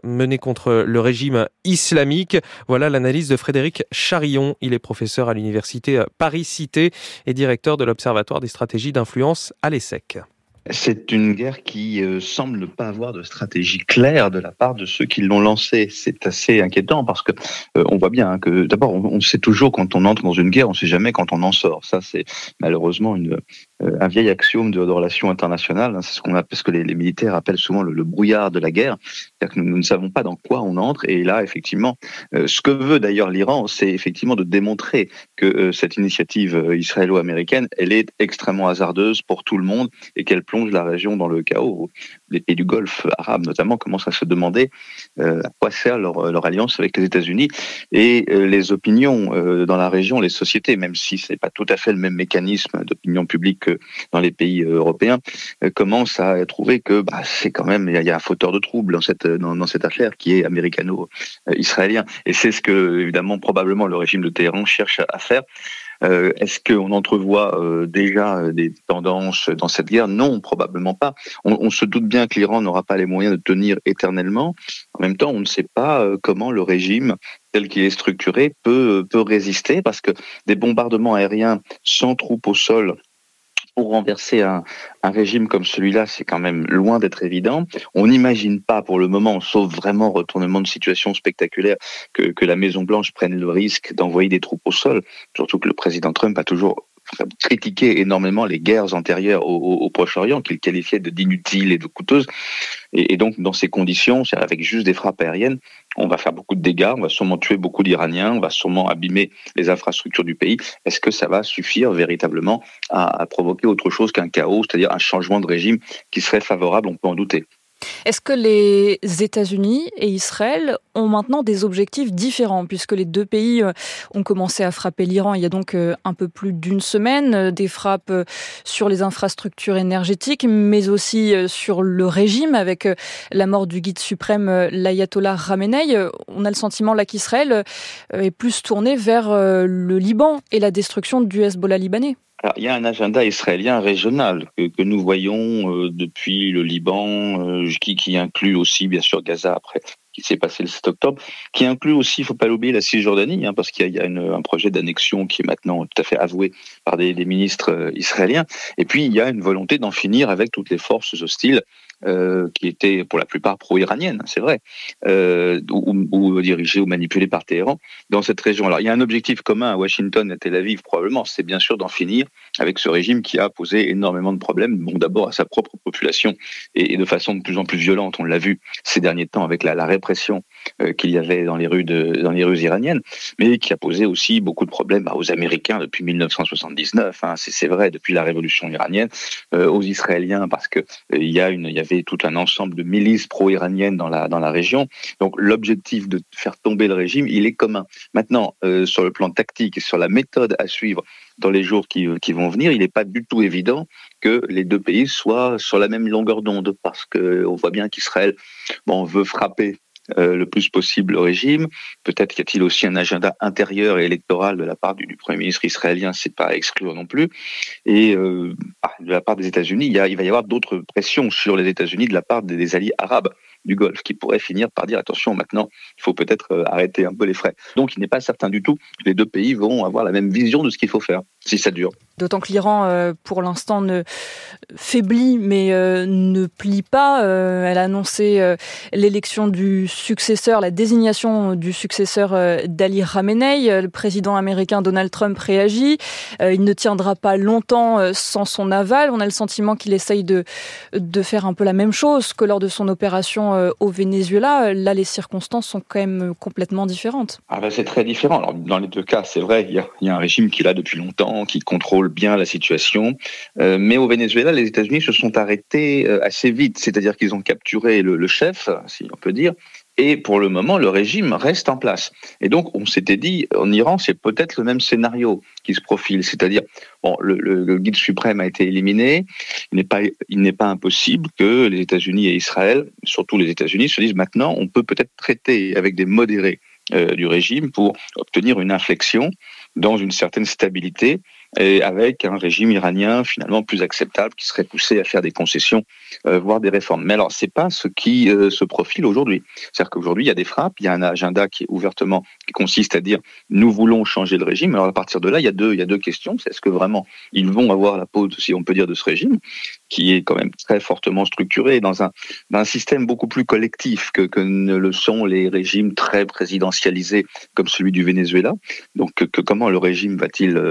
contre le régime islamique? Voilà l'analyse de Frédéric Charillon. Il est professeur à l'université Paris-Cité et directeur de l'Observatoire des stratégies d'influence à l'ESSEC. C'est une guerre qui semble ne pas avoir de stratégie claire de la part de ceux qui l'ont lancée. C'est assez inquiétant parce que on voit bien que d'abord on sait toujours quand on entre dans une guerre, on ne sait jamais quand on en sort. Ça c'est malheureusement un vieil axiome de relations internationales. C'est ce qu'on appelle, ce que les militaires appellent souvent le brouillard de la guerre. C'est-à-dire que nous ne savons pas dans quoi on entre. Et là effectivement, ce que veut d'ailleurs l'Iran, c'est effectivement de démontrer que cette initiative israélo-américaine, elle est extrêmement hasardeuse pour tout le monde et qu'elle plonge la région dans le chaos. Les pays du Golfe arabe notamment commencent à se demander à quoi sert leur alliance avec les États-Unis, et les opinions dans la région, les sociétés, même si c'est pas tout à fait le même mécanisme d'opinion publique que dans les pays européens, commencent à trouver que c'est quand même, il y a un fauteur de trouble dans cette affaire qui est américano-israélien, et c'est ce que évidemment probablement le régime de Téhéran cherche à faire. Est-ce qu'on entrevoit déjà des tendances dans cette guerre? Non, probablement pas. On se doute bien que l'Iran n'aura pas les moyens de tenir éternellement. En même temps, on ne sait pas comment le régime, tel qu'il est structuré, peut résister, parce que des bombardements aériens sans troupes au sol pour renverser un régime comme celui-là, c'est quand même loin d'être évident. On n'imagine pas pour le moment, sauf vraiment retournement de situation spectaculaire, que la Maison-Blanche prenne le risque d'envoyer des troupes au sol, surtout que le président Trump a toujours critiqué énormément les guerres antérieures au Proche-Orient, qu'il qualifiait d'inutiles et de coûteuses. Et donc, dans ces conditions, avec juste des frappes aériennes, on va faire beaucoup de dégâts, on va sûrement tuer beaucoup d'Iraniens, on va sûrement abîmer les infrastructures du pays. Est-ce que ça va suffire véritablement à provoquer autre chose qu'un chaos, c'est-à-dire un changement de régime qui serait favorable? On peut en douter. Est-ce que les États-Unis et Israël ont maintenant des objectifs différents, puisque les deux pays ont commencé à frapper l'Iran il y a donc un peu plus d'une semaine, des frappes sur les infrastructures énergétiques, mais aussi sur le régime avec la mort du guide suprême, l'ayatollah Khamenei. On a le sentiment là qu'Israël est plus tourné vers le Liban et la destruction du Hezbollah libanais. Alors, il y a un agenda israélien régional que nous voyons depuis le Liban, qui inclut aussi, bien sûr, Gaza après qui s'est passé le 7 octobre, qui inclut aussi, il ne faut pas l'oublier, la Cisjordanie, parce qu'il y a un projet d'annexion qui est maintenant tout à fait avoué par des ministres israéliens. Et puis, il y a une volonté d'en finir avec toutes les forces hostiles qui étaient pour la plupart pro-iraniennes, c'est vrai, ou dirigées ou manipulées par Téhéran dans cette région. Alors, il y a un objectif commun à Washington et Tel Aviv, probablement, c'est bien sûr d'en finir avec ce régime qui a posé énormément de problèmes, d'abord à sa propre population et de façon de plus en plus violente. On l'a vu ces derniers temps avec la répression qu'il y avait dans les rues iraniennes, mais qui a posé aussi beaucoup de problèmes aux Américains depuis 1979. C'est vrai, depuis la révolution iranienne, aux Israéliens parce que il y avait tout un ensemble de milices pro-iraniennes dans la région. Donc l'objectif de faire tomber le régime, il est commun. Maintenant, sur le plan tactique et sur la méthode à suivre dans les jours qui vont venir, il n'est pas du tout évident que les deux pays soient sur la même longueur d'onde, parce qu'on voit bien qu'Israël veut frapper le plus possible le régime. Peut-être y a-t-il aussi un agenda intérieur et électoral de la part du Premier ministre israélien, c'est pas à exclure non plus. Et de la part des États-Unis, il va y avoir d'autres pressions sur les États-Unis de la part des alliés arabes du Golfe, qui pourraient finir par dire attention, maintenant, il faut peut-être arrêter un peu les frais. Donc il n'est pas certain du tout que les deux pays vont avoir la même vision de ce qu'il faut faire, si ça dure. D'autant que l'Iran, pour l'instant, ne faiblit, mais ne plie pas. Elle a annoncé l'élection du successeur, la désignation du successeur d'Ali Khamenei. Le président américain Donald Trump réagit. Il ne tiendra pas longtemps sans son aval. On a le sentiment qu'il essaye de faire un peu la même chose que lors de son opération au Venezuela. Là, les circonstances sont quand même complètement différentes. C'est très différent. Alors, dans les deux cas, c'est vrai, il y a un régime qui est là depuis longtemps, qui contrôle bien la situation. Mais au Venezuela, les États-Unis se sont arrêtés assez vite. C'est-à-dire qu'ils ont capturé le chef, si on peut dire. Et pour le moment, le régime reste en place. Et donc, on s'était dit, en Iran, c'est peut-être le même scénario qui se profile. C'est-à-dire, le guide suprême a été éliminé. Il n'est pas impossible que les États-Unis et Israël, surtout les États-Unis, se disent maintenant, on peut peut-être traiter avec des modérés du régime pour obtenir une inflexion dans une certaine stabilité, et avec un régime iranien finalement plus acceptable, qui serait poussé à faire des concessions, voire des réformes. Mais alors, c'est pas ce qui se profile aujourd'hui. C'est-à-dire qu'aujourd'hui, il y a des frappes, il y a un agenda qui consiste à dire nous voulons changer le régime. Alors à partir de là, il y a deux questions. C'est est-ce que vraiment ils vont avoir la peau, si on peut dire, de ce régime, qui est quand même très fortement structuré dans un système beaucoup plus collectif que ne le sont les régimes très présidentialisés comme celui du Venezuela. Donc comment le régime va-t-il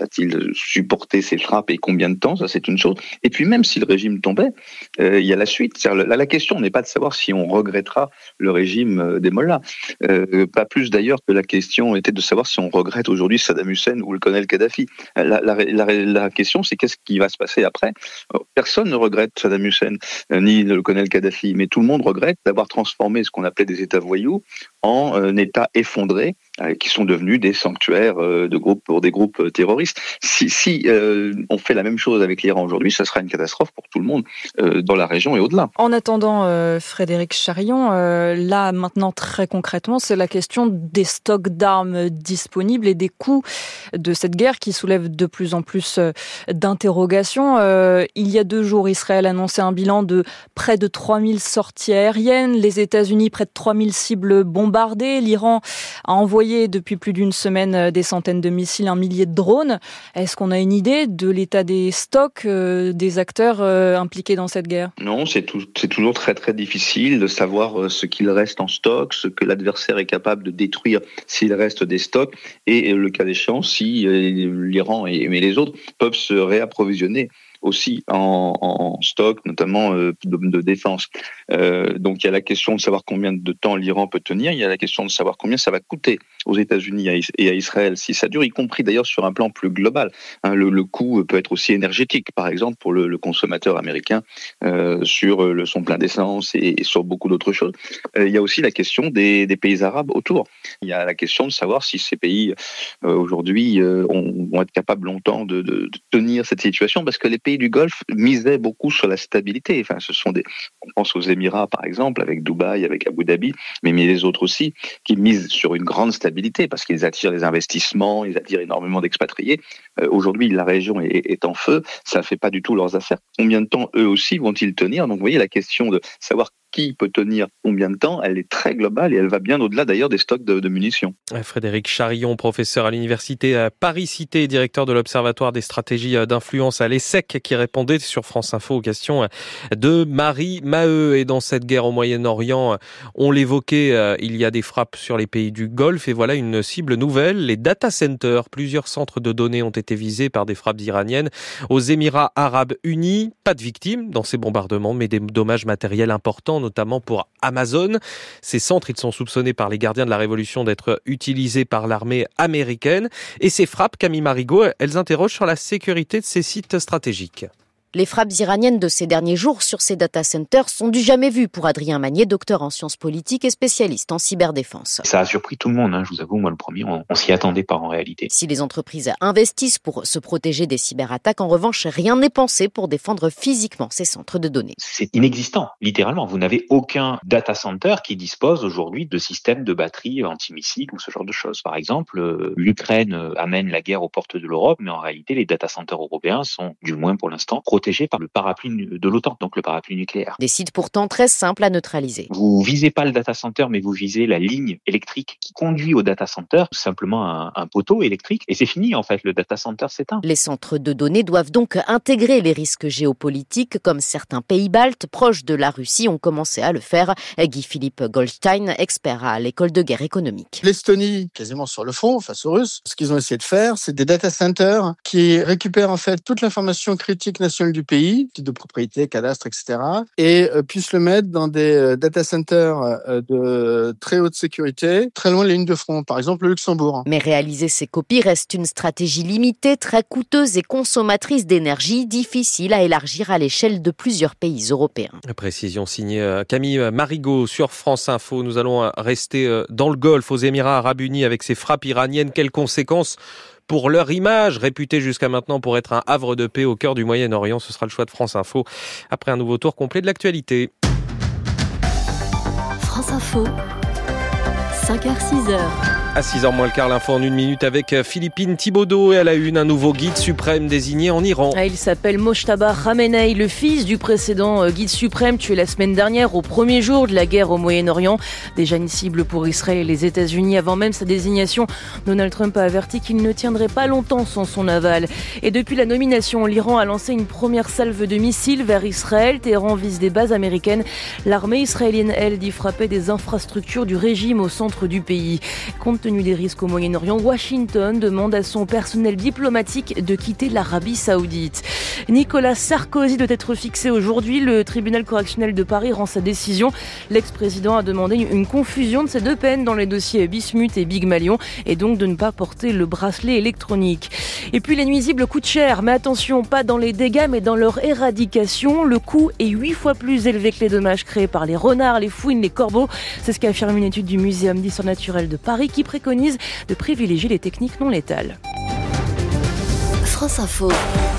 supporter ces frappes et combien de temps, ça c'est une chose. Et puis même si le régime tombait, il y a la suite. La question n'est pas de savoir si on regrettera le régime des mollahs. Pas plus d'ailleurs que la question était de savoir si on regrette aujourd'hui Saddam Hussein ou le colonel Kadhafi. La question c'est qu'est-ce qui va se passer après. Personne ne regrette Saddam Hussein ni le colonel Kadhafi, mais tout le monde regrette d'avoir transformé ce qu'on appelait des États voyous en États effondrés, qui sont devenus des sanctuaires pour des groupes terroristes. Si on fait la même chose avec l'Iran aujourd'hui, ça sera une catastrophe pour tout le monde dans la région et au-delà. En attendant, Frédéric Charillon, là maintenant très concrètement, c'est la question des stocks d'armes disponibles et des coûts de cette guerre qui soulève de plus en plus d'interrogations. Il y a 2 jours, Israël annonçait un bilan de près de 3000 sorties aériennes, les États-Unis près de 3000 cibles bombardées, l'Iran a envoyé depuis plus d'une semaine des centaines de missiles, 1 millier de drones. Est-ce qu'on a une idée de l'état des stocks des acteurs impliqués dans cette guerre ? Non, c'est toujours très très difficile de savoir ce qu'il reste en stock, ce que l'adversaire est capable de détruire s'il reste des stocks, et le cas échéant, si l'Iran mais les autres peuvent se réapprovisionner aussi en stock, notamment de défense. Donc il y a la question de savoir combien de temps l'Iran peut tenir, il y a la question de savoir combien ça va coûter aux États-Unis et à Israël si ça dure, y compris d'ailleurs sur un plan plus global. Le coût peut être aussi énergétique, par exemple pour le consommateur américain, sur son plein d'essence et sur beaucoup d'autres choses. Il y a aussi la question des pays arabes autour. Il y a la question de savoir si ces pays aujourd'hui vont être capables longtemps de tenir cette situation, parce que les pays du Golfe misaient beaucoup sur la stabilité. Enfin, on pense aux Émirats par exemple, avec Dubaï, avec Abu Dhabi, mais les autres aussi, qui misent sur une grande stabilité parce qu'ils attirent les investissements, ils attirent énormément d'expatriés. Aujourd'hui, la région est en feu, ça ne fait pas du tout leurs affaires. Combien de temps eux aussi vont-ils tenir ? Donc vous voyez, la question de savoir qui peut tenir combien de temps, elle est très globale et elle va bien au-delà d'ailleurs des stocks de munitions. Frédéric Charillon, professeur à l'université Paris-Cité, directeur de l'Observatoire des stratégies d'influence à l'ESSEC, qui répondait sur France Info aux questions de Marie Maheu. Et dans cette guerre au Moyen-Orient, on l'évoquait, il y a des frappes sur les pays du Golfe et voilà une cible nouvelle, les data centers. Plusieurs centres de données ont été visés par des frappes iraniennes aux Émirats Arabes Unis. Pas de victimes dans ces bombardements, mais des dommages matériels importants, maintenant, notamment pour Amazon. Ces centres, ils sont soupçonnés par les gardiens de la Révolution d'être utilisés par l'armée américaine. Et ces frappes, Camille Marigot, elles interrogent sur la sécurité de ces sites stratégiques. Les frappes iraniennes de ces derniers jours sur ces data centers sont du jamais vu pour Adrien Magnier, docteur en sciences politiques et spécialiste en cyberdéfense. Ça a surpris tout le monde, je vous avoue, moi le premier, on s'y attendait pas en réalité. Si les entreprises investissent pour se protéger des cyberattaques, en revanche, rien n'est pensé pour défendre physiquement ces centres de données. C'est inexistant, littéralement. Vous n'avez aucun data center qui dispose aujourd'hui de systèmes de batterie anti-missiles ou ce genre de choses. Par exemple, l'Ukraine amène la guerre aux portes de l'Europe, mais en réalité, les data centers européens sont, du moins pour l'instant, protégés par le parapluie de l'OTAN, donc le parapluie nucléaire. Des sites pourtant très simples à neutraliser. Vous visez pas le data center, mais vous visez la ligne électrique qui conduit au data center, tout simplement un poteau électrique, et c'est fini en fait, le data center s'éteint. Les centres de données doivent donc intégrer les risques géopolitiques, comme certains pays baltes proches de la Russie ont commencé à le faire. Guy-Philippe Goldstein, expert à l'école de guerre économique. L'Estonie, quasiment sur le front face aux Russes, ce qu'ils ont essayé de faire, c'est des data centers qui récupèrent en fait toute l'information critique nationale du pays, titre de propriété, cadastre, etc., et puissent le mettre dans des data centers de très haute sécurité, très loin de la ligne de front, par exemple le Luxembourg. Mais réaliser ces copies reste une stratégie limitée, très coûteuse et consommatrice d'énergie, difficile à élargir à l'échelle de plusieurs pays européens. Précision signée Camille Marigot sur France Info. Nous allons rester dans le Golfe, aux Émirats Arabes Unis, avec ces frappes iraniennes. Quelles conséquences pour leur image, réputée jusqu'à maintenant pour être un havre de paix au cœur du Moyen-Orient? Ce sera le choix de France Info après un nouveau tour complet de l'actualité. France Info, 5h-6h. À 6h moins le quart, l'info en 1 minute avec Philippine Thibaudot, et à la une, un nouveau guide suprême désigné en Iran. Il s'appelle Mojtaba Khamenei, le fils du précédent guide suprême tué la semaine dernière au premier jour de la guerre au Moyen-Orient. Déjà une cible pour Israël et les États-Unis. Avant même sa désignation, Donald Trump a averti qu'il ne tiendrait pas longtemps sans son aval. Et depuis la nomination, l'Iran a lancé une première salve de missiles vers Israël. Téhéran vise des bases américaines. L'armée israélienne, elle, dit frapper des infrastructures du régime au centre du pays. Compte tenu des risques au Moyen-Orient, Washington demande à son personnel diplomatique de quitter l'Arabie Saoudite. Nicolas Sarkozy doit être fixé aujourd'hui. Le tribunal correctionnel de Paris rend sa décision. L'ex-président a demandé une confusion de ces deux peines dans les dossiers Bismuth et Big Malion, et donc de ne pas porter le bracelet électronique. Et puis les nuisibles coûtent cher, mais attention, pas dans les dégâts mais dans leur éradication. Le coût est 8 fois plus élevé que les dommages créés par les renards, les fouines, les corbeaux. C'est ce qu'affirme une étude du Muséum d'histoire naturelle de Paris qui préconise de privilégier les techniques non létales. France Info.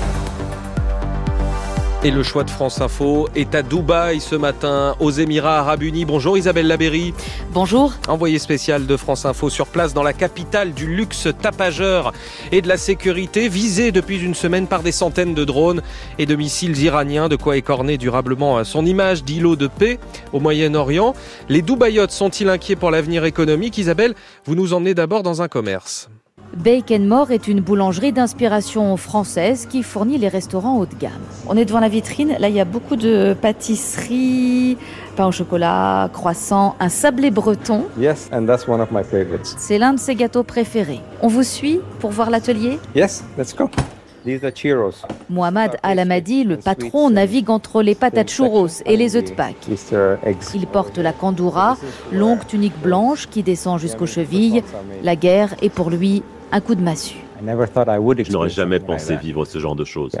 Et le choix de France Info est à Dubaï ce matin, aux Émirats Arabes Unis. Bonjour Isabelle Labéry. Bonjour. Envoyée spéciale de France Info sur place dans la capitale du luxe tapageur et de la sécurité, visée depuis une semaine par des centaines de drones et de missiles iraniens, de quoi écorner durablement son image d'îlot de paix au Moyen-Orient. Les Dubaïotes sont-ils inquiets pour l'avenir économique? Isabelle, vous nous emmenez d'abord dans un commerce. Bake & More est une boulangerie d'inspiration française qui fournit les restaurants haut de gamme. On est devant la vitrine, là il y a beaucoup de pâtisseries, pain au chocolat, croissants, un sablé breton. Yes, and that's one of my favorites. C'est l'un de ses gâteaux préférés. On vous suit pour voir l'atelier? Yes, let's go. These are churros. Mohamed Al-Hamadi, le patron, navigue entre les patates churros et les œufs de Pâques. Il porte la kandoura, longue tunique blanche qui descend jusqu'aux chevilles. La guerre est pour lui un coup de massue. Je n'aurais jamais pensé vivre ce genre de choses.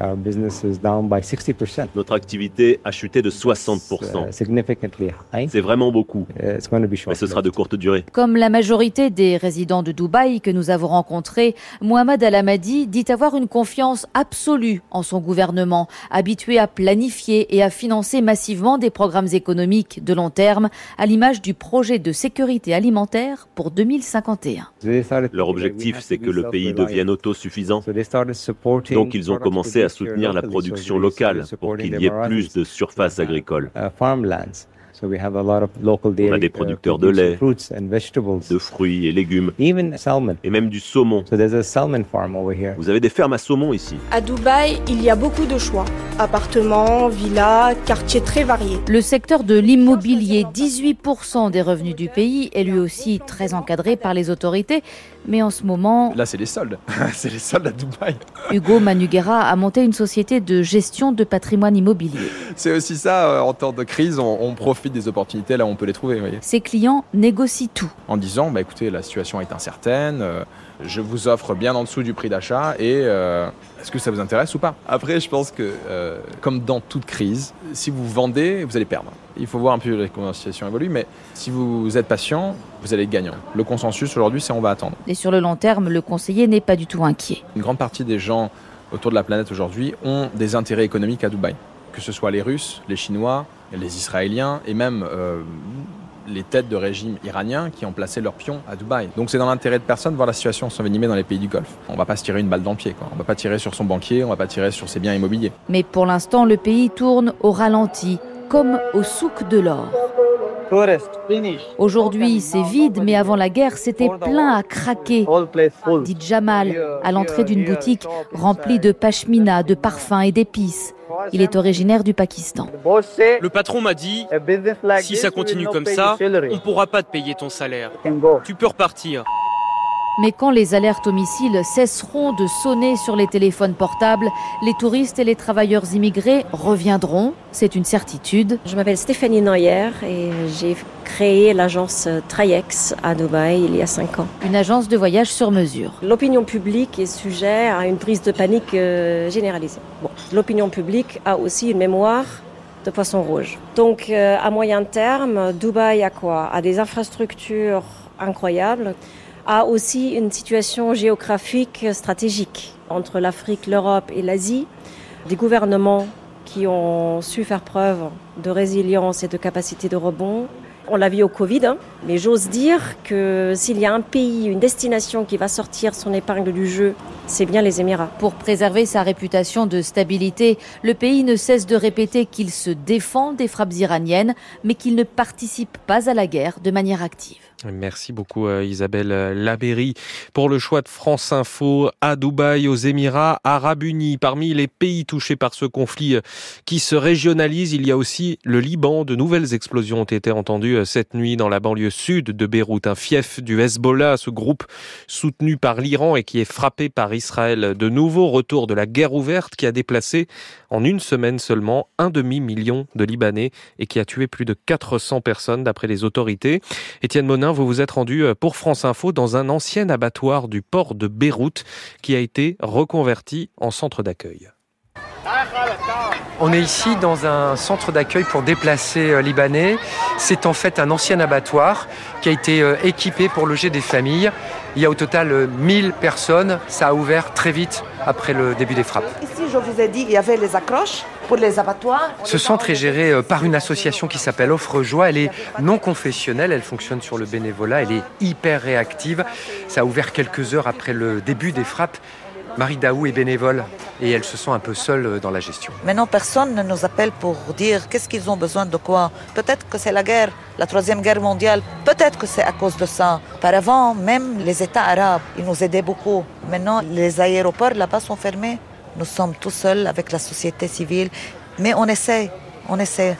Notre activité a chuté de 60%. C'est vraiment beaucoup. Mais ce sera de courte durée. Comme la majorité des résidents de Dubaï que nous avons rencontrés, Mohamed Al-Hamadi dit avoir une confiance absolue en son gouvernement, habitué à planifier et à financer massivement des programmes économiques de long terme, à l'image du projet de sécurité alimentaire pour 2051. Leur objectif, c'est que le pays devienne autosuffisant. Donc ils ont commencé à soutenir la production locale pour qu'il y ait plus de surfaces agricoles. On a des producteurs de lait, de fruits et légumes, et même du saumon. Vous avez des fermes à saumon ici. À Dubaï, il y a beaucoup de choix. Appartements, villas, quartiers très variés. Le secteur de l'immobilier, 18% des revenus du pays, est lui aussi très encadré par les autorités. Mais en ce moment... Là, c'est les soldes. C'est les soldes à Dubaï. Hugo Manugera a monté une société de gestion de patrimoine immobilier. C'est aussi ça, en temps de crise, on profite profite des opportunités là où on peut les trouver. Vous voyez. Ses clients négocient tout. En disant, écoutez, la situation est incertaine, je vous offre bien en dessous du prix d'achat et est-ce que ça vous intéresse ou pas? Après, je pense que, comme dans toute crise, si vous vendez, vous allez perdre. Il faut voir un peu comment la situation évolue, mais si vous êtes patient, vous allez être gagnant. Le consensus aujourd'hui, c'est on va attendre. Et sur le long terme, le conseiller n'est pas du tout inquiet. Une grande partie des gens autour de la planète aujourd'hui ont des intérêts économiques à Dubaï. Que ce soit les Russes, les Chinois, les Israéliens et même les têtes de régime iraniens qui ont placé leurs pions à Dubaï. Donc c'est dans l'intérêt de personne de voir la situation s'envenimer dans les pays du Golfe. On ne va pas se tirer une balle dans le pied, quoi. On ne va pas tirer sur son banquier, on ne va pas tirer sur ses biens immobiliers. Mais pour l'instant, le pays tourne au ralenti, comme au souk de l'or. Aujourd'hui, c'est vide, mais avant la guerre, c'était plein à craquer, dit Jamal, à l'entrée d'une boutique remplie de pashmina, de parfums et d'épices. Il est originaire du Pakistan. Le patron m'a dit, si ça continue comme ça, on ne pourra pas te payer ton salaire. Tu peux repartir. Mais quand les alertes aux missiles cesseront de sonner sur les téléphones portables, les touristes et les travailleurs immigrés reviendront, c'est une certitude. Je m'appelle Stéphanie Neuer et j'ai créé l'agence Trayex à Dubaï il y a 5 ans. Une agence de voyage sur mesure. L'opinion publique est sujet à une prise de panique généralisée. L'opinion publique a aussi une mémoire de poisson rouge. Donc à moyen terme, Dubaï a quoi? A des infrastructures incroyables, a aussi une situation géographique stratégique entre l'Afrique, l'Europe et l'Asie, des gouvernements qui ont su faire preuve de résilience et de capacité de rebond. On l'a vu au Covid, mais j'ose dire que s'il y a un pays, une destination qui va sortir son épingle du jeu, c'est bien les Émirats. Pour préserver sa réputation de stabilité, le pays ne cesse de répéter qu'il se défend des frappes iraniennes, mais qu'il ne participe pas à la guerre de manière active. Merci beaucoup Isabelle Labéry pour le choix de France Info à Dubaï, aux Émirats Arabes Unis. Parmi les pays touchés par ce conflit qui se régionalise, il y a aussi le Liban. De nouvelles explosions ont été entendues cette nuit dans la banlieue sud de Beyrouth, un fief du Hezbollah, ce groupe soutenu par l'Iran et qui est frappé par Israël. De nouveau retour de la guerre ouverte qui a déplacé en une semaine seulement 1,5 million de Libanais et qui a tué plus de 400 personnes d'après les autorités. Étienne Monin, vous vous êtes rendu pour France Info dans un ancien abattoir du port de Beyrouth qui a été reconverti en centre d'accueil. On est ici dans un centre d'accueil pour déplacés libanais. C'est en fait un ancien abattoir qui a été équipé pour loger des familles. Il y a au total 1000 personnes. Ça a ouvert très vite après le début des frappes. Ici, je vous ai dit, il y avait les accroches pour les abattoirs. Ce centre est géré par une association qui s'appelle Offre Joie. Elle est non confessionnelle, elle fonctionne sur le bénévolat, elle est hyper réactive. Ça a ouvert quelques heures après le début des frappes. Marie Daou est bénévole et elle se sent un peu seule dans la gestion. Maintenant, personne ne nous appelle pour dire qu'est-ce qu'ils ont besoin de quoi. Peut-être que c'est la guerre, la 3e guerre mondiale. Peut-être que c'est à cause de ça. Auparavant, même les États arabes, ils nous aidaient beaucoup. Maintenant, les aéroports là-bas sont fermés. Nous sommes tout seuls avec la société civile. Mais on essaie. On essaie.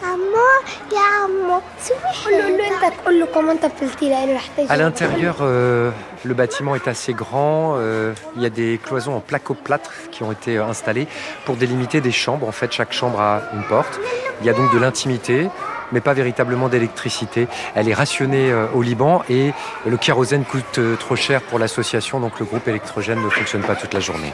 À l'intérieur, le bâtiment est assez grand. Il y a des cloisons en placo-plâtre qui ont été installées pour délimiter des chambres. En fait, chaque chambre a une porte. Il y a donc de l'intimité, mais pas véritablement d'électricité. Elle est rationnée au Liban et le kérosène coûte trop cher pour l'association, donc le groupe électrogène ne fonctionne pas toute la journée.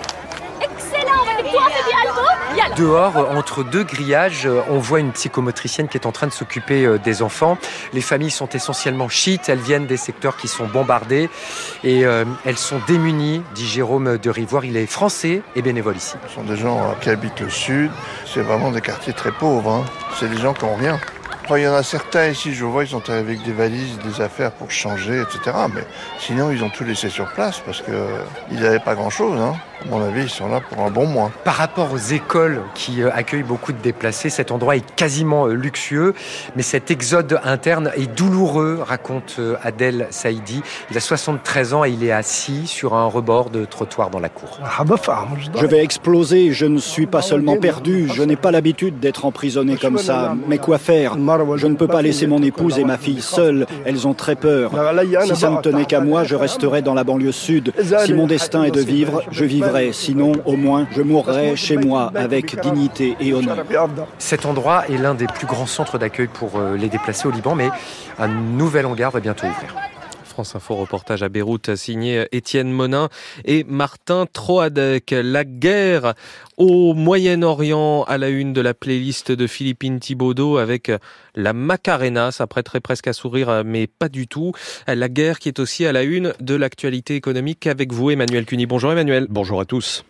Dehors, entre deux grillages, on voit une psychomotricienne qui est en train de s'occuper des enfants. Les familles sont essentiellement chiites, elles viennent des secteurs qui sont bombardés et elles sont démunies, dit Jérôme de Rivoire. Il est français et bénévole ici. Ce sont des gens qui habitent le sud, c'est vraiment des quartiers très pauvres, hein. C'est des gens qui n'ont rien. Enfin, il y en a certains ici, je vois, ils sont avec des valises, des affaires pour changer, etc. Mais sinon, ils ont tout laissé sur place parce qu'ils n'avaient pas grand-chose, hein. À mon avis, ils sont là pour un bon mois. Par rapport aux écoles qui accueillent beaucoup de déplacés, cet endroit est quasiment luxueux, mais cet exode interne est douloureux, raconte Adel Saïdi. Il a 73 ans et il est assis sur un rebord de trottoir dans la cour. Je vais exploser, je ne suis pas seulement perdu, je n'ai pas l'habitude d'être emprisonné comme ça, mais quoi faire ? Je ne peux pas laisser mon épouse et ma fille seules, elles ont très peur. Si ça ne tenait qu'à moi, je resterais dans la banlieue sud. Si mon destin est de vivre, je vivrai. Sinon, au moins, je mourrai chez moi avec dignité et honneur. Cet endroit est l'un des plus grands centres d'accueil pour les déplacés au Liban, mais un nouvel hangar va bientôt ouvrir. France Info, reportage à Beyrouth, signé Étienne Monin et Martin Troadec. La guerre au Moyen-Orient à la une de la playlist de Philippine Thibaudot avec la Macarena. Ça prêterait presque à sourire, mais pas du tout. La guerre qui est aussi à la une de l'actualité économique avec vous, Emmanuel Cuny. Bonjour Emmanuel. Bonjour à tous.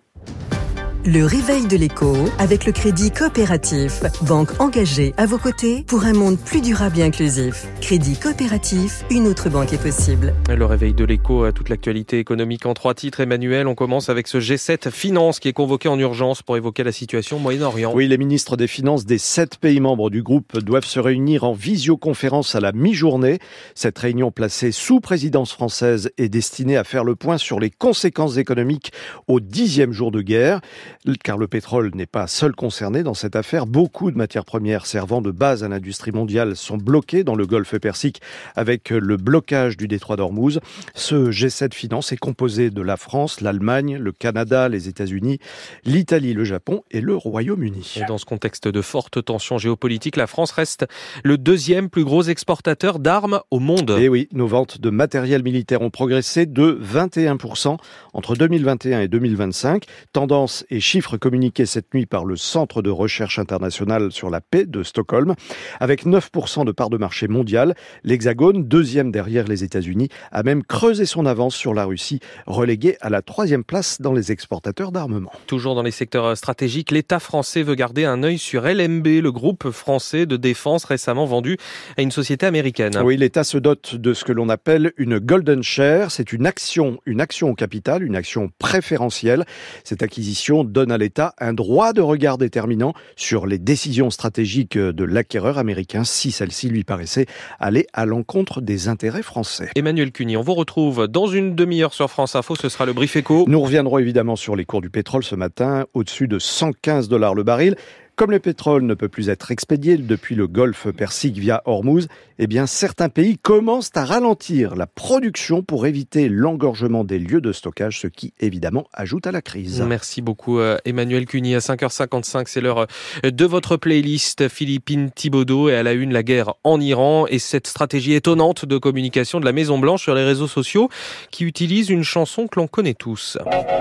Le réveil de l'écho avec le Crédit Coopératif. Banque engagée à vos côtés pour un monde plus durable et inclusif. Crédit Coopératif, une autre banque est possible. Le réveil de l'écho à toute l'actualité économique en 3 titres. Emmanuel, on commence avec ce G7 Finances qui est convoqué en urgence pour évoquer la situation au Moyen-Orient. Oui, les ministres des Finances des 7 pays membres du groupe doivent se réunir en visioconférence à la mi-journée. Cette réunion placée sous présidence française est destinée à faire le point sur les conséquences économiques au 10e jour de guerre. Car le pétrole n'est pas seul concerné dans cette affaire. Beaucoup de matières premières servant de base à l'industrie mondiale sont bloquées dans le golfe Persique avec le blocage du détroit d'Ormuz. Ce G7 Finances est composé de la France, l'Allemagne, le Canada, les États-Unis, l'Italie, le Japon et le Royaume-Uni. Et dans ce contexte de fortes tensions géopolitiques, la France reste le 2e plus gros exportateur d'armes au monde. Et oui, nos ventes de matériel militaire ont progressé de 21% entre 2021 et 2025. Tendance et chiffres communiqués cette nuit par le Centre de recherche international sur la paix de Stockholm. Avec 9% de part de marché mondial, l'Hexagone, 2e derrière les États-Unis, a même creusé son avance sur la Russie, reléguée à la 3e place dans les exportateurs d'armement. Toujours dans les secteurs stratégiques, l'État français veut garder un œil sur LMB, le groupe français de défense récemment vendu à une société américaine. Oui, l'État se dote de ce que l'on appelle une golden share. C'est une action au capital, une action préférentielle. Cette acquisition donne à l'État un droit de regard déterminant sur les décisions stratégiques de l'acquéreur américain si celle-ci lui paraissait aller à l'encontre des intérêts français. Emmanuel Cuny, on vous retrouve dans une demi-heure sur France Info, ce sera le Brief Éco. Nous reviendrons évidemment sur les cours du pétrole ce matin, au-dessus de $115 le baril. Comme le pétrole ne peut plus être expédié depuis le golfe Persique via Ormuz, eh bien certains pays commencent à ralentir la production pour éviter l'engorgement des lieux de stockage, ce qui évidemment ajoute à la crise. Merci beaucoup Emmanuel Cuny. À 5h55, c'est l'heure de votre playlist Philippine Thibaudot et à la une la guerre en Iran et cette stratégie étonnante de communication de la Maison Blanche sur les réseaux sociaux qui utilise une chanson que l'on connaît tous.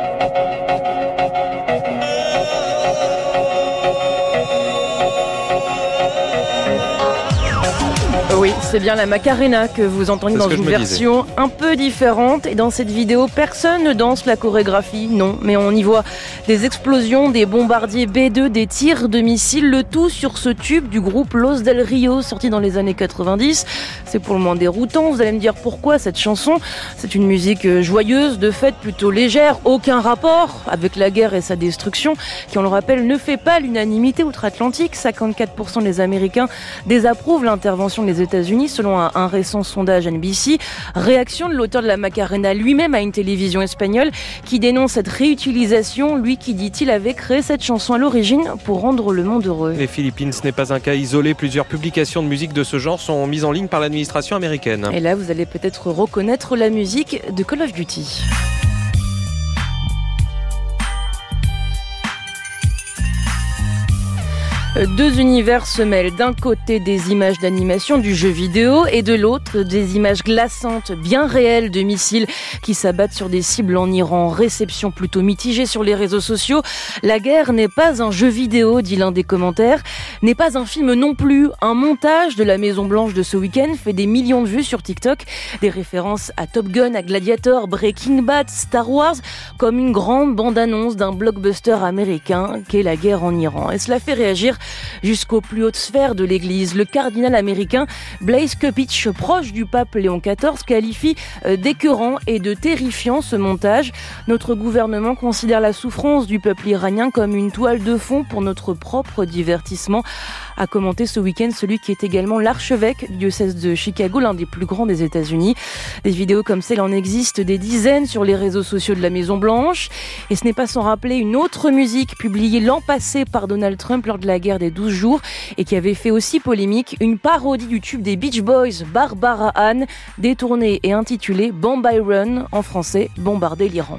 Oui, c'est bien la Macarena que vous entendez dans une version un peu différente. Et dans cette vidéo, personne ne danse la chorégraphie, non. Mais on y voit des explosions, des bombardiers B-2, des tirs de missiles, le tout sur ce tube du groupe Los del Rio, sorti dans les années 90. C'est pour le moins déroutant. Vous allez me dire pourquoi cette chanson. C'est une musique joyeuse, de fête plutôt légère, aucun rapport avec la guerre et sa destruction, qui, on le rappelle, ne fait pas l'unanimité outre-Atlantique. 54% des Américains désapprouvent l'intervention des États-Unis selon un récent sondage NBC. Réaction de l'auteur de la Macarena lui-même à une télévision espagnole qui dénonce cette réutilisation, lui qui, dit-il, avait créé cette chanson à l'origine pour rendre le monde heureux. Les Philippines, ce n'est pas un cas isolé. Plusieurs publications de musique de ce genre sont mises en ligne par l'administration américaine. Et là, vous allez peut-être reconnaître la musique de Call of Duty. Deux univers se mêlent, d'un côté des images d'animation du jeu vidéo et de l'autre des images glaçantes, bien réelles de missiles qui s'abattent sur des cibles en Iran. Réception plutôt mitigée sur les réseaux sociaux. La guerre n'est pas un jeu vidéo, dit l'un des commentaires, n'est pas un film non plus. Un montage de la Maison Blanche de ce week-end fait des millions de vues sur TikTok. Des références à Top Gun, à Gladiator, Breaking Bad, Star Wars, comme une grande bande-annonce d'un blockbuster américain qu'est la guerre en Iran. Et cela fait réagir jusqu'aux plus hautes sphères de l'Église. Le cardinal américain Blaise Cupich, proche du pape Léon XIV, qualifie d'écœurant et de terrifiant ce montage. Notre gouvernement considère la souffrance du peuple iranien comme une toile de fond pour notre propre divertissement, a commenté ce week-end celui qui est également l'archevêque du diocèse de Chicago, l'un des plus grands des États-Unis. Des vidéos comme celle en existe des dizaines sur les réseaux sociaux de la Maison Blanche. Et ce n'est pas sans rappeler une autre musique publiée l'an passé par Donald Trump lors de la guerre guerre des 12 jours et qui avait fait aussi polémique, une parodie du tube des Beach Boys, Barbara Ann, détournée et intitulée Bombay Run, en français, bombarder l'Iran.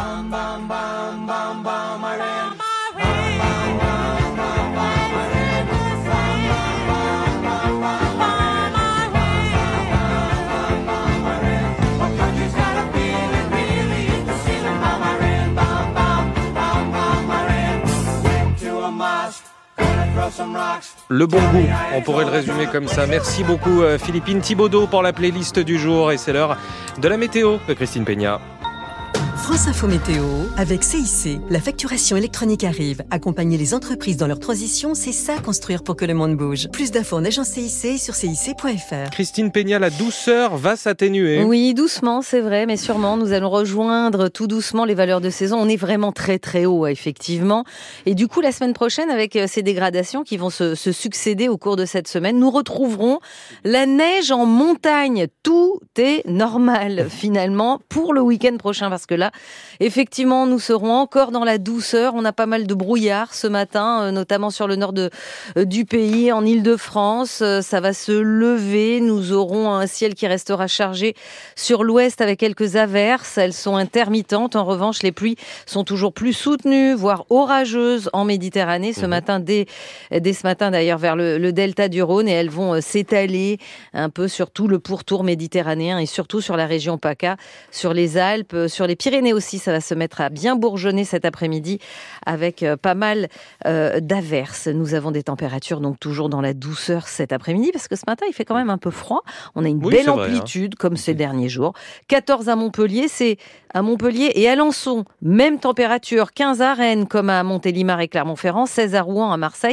Le bon goût, on pourrait le résumer comme ça. Merci beaucoup Philippine Thibaudot pour la playlist du jour et c'est l'heure de la météo de Christine Peña. France Info Météo, avec CIC, la facturation électronique arrive. Accompagner les entreprises dans leur transition, c'est ça construire pour que le monde bouge. Plus d'infos en agence CIC sur cic.fr. Christine Peña, la douceur va s'atténuer. Oui, doucement, c'est vrai, mais sûrement, nous allons rejoindre tout doucement les valeurs de saison. On est vraiment très très haut, effectivement. Et du coup, la semaine prochaine, avec ces dégradations qui vont se succéder au cours de cette semaine, nous retrouverons la neige en montagne. Tout est normal, finalement, pour le week-end prochain, parce que là, effectivement, nous serons encore dans la douceur. On a pas mal de brouillard ce matin, notamment sur le nord du pays, en Île-de-France. Ça va se lever. Nous aurons un ciel qui restera chargé sur l'ouest avec quelques averses. Elles sont intermittentes. En revanche, les pluies sont toujours plus soutenues, voire orageuses en Méditerranée. Ce matin, dès ce matin d'ailleurs, vers le delta du Rhône. Et elles vont s'étaler un peu sur tout le pourtour méditerranéen et surtout sur la région PACA, sur les Alpes, sur les Pyrénées aussi, ça va se mettre à bien bourgeonner cet après-midi avec pas mal d'averses. Nous avons des températures donc toujours dans la douceur cet après-midi parce que ce matin il fait quand même un peu froid. On a une belle amplitude comme ces derniers jours. 14 à Montpellier, c'est à Montpellier et Alençon. Même température, 15 à Rennes comme à Montélimar et Clermont-Ferrand, 16 à Rouen, à Marseille,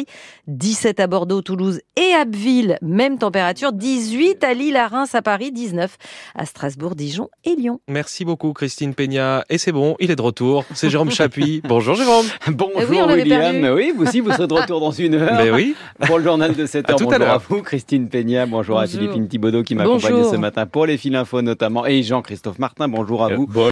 17 à Bordeaux, Toulouse et Abbeville. Même température, 18 à Lille, à Reims, à Paris, 19 à Strasbourg, Dijon et Lyon. Merci beaucoup Christine Peña. Et c'est bon, il est de retour. C'est Jérôme Chapuis. Bonjour Jérôme. Bonjour William. Oui, vous aussi, vous serez de retour dans une heure. Mais oui. Pour le journal de 7h. Bonjour à vous, Christine Peña. Bonjour à Philippine Thibaudot qui m'accompagne ce matin pour les fils info notamment. Et Jean-Christophe Martin. Bonjour à vous.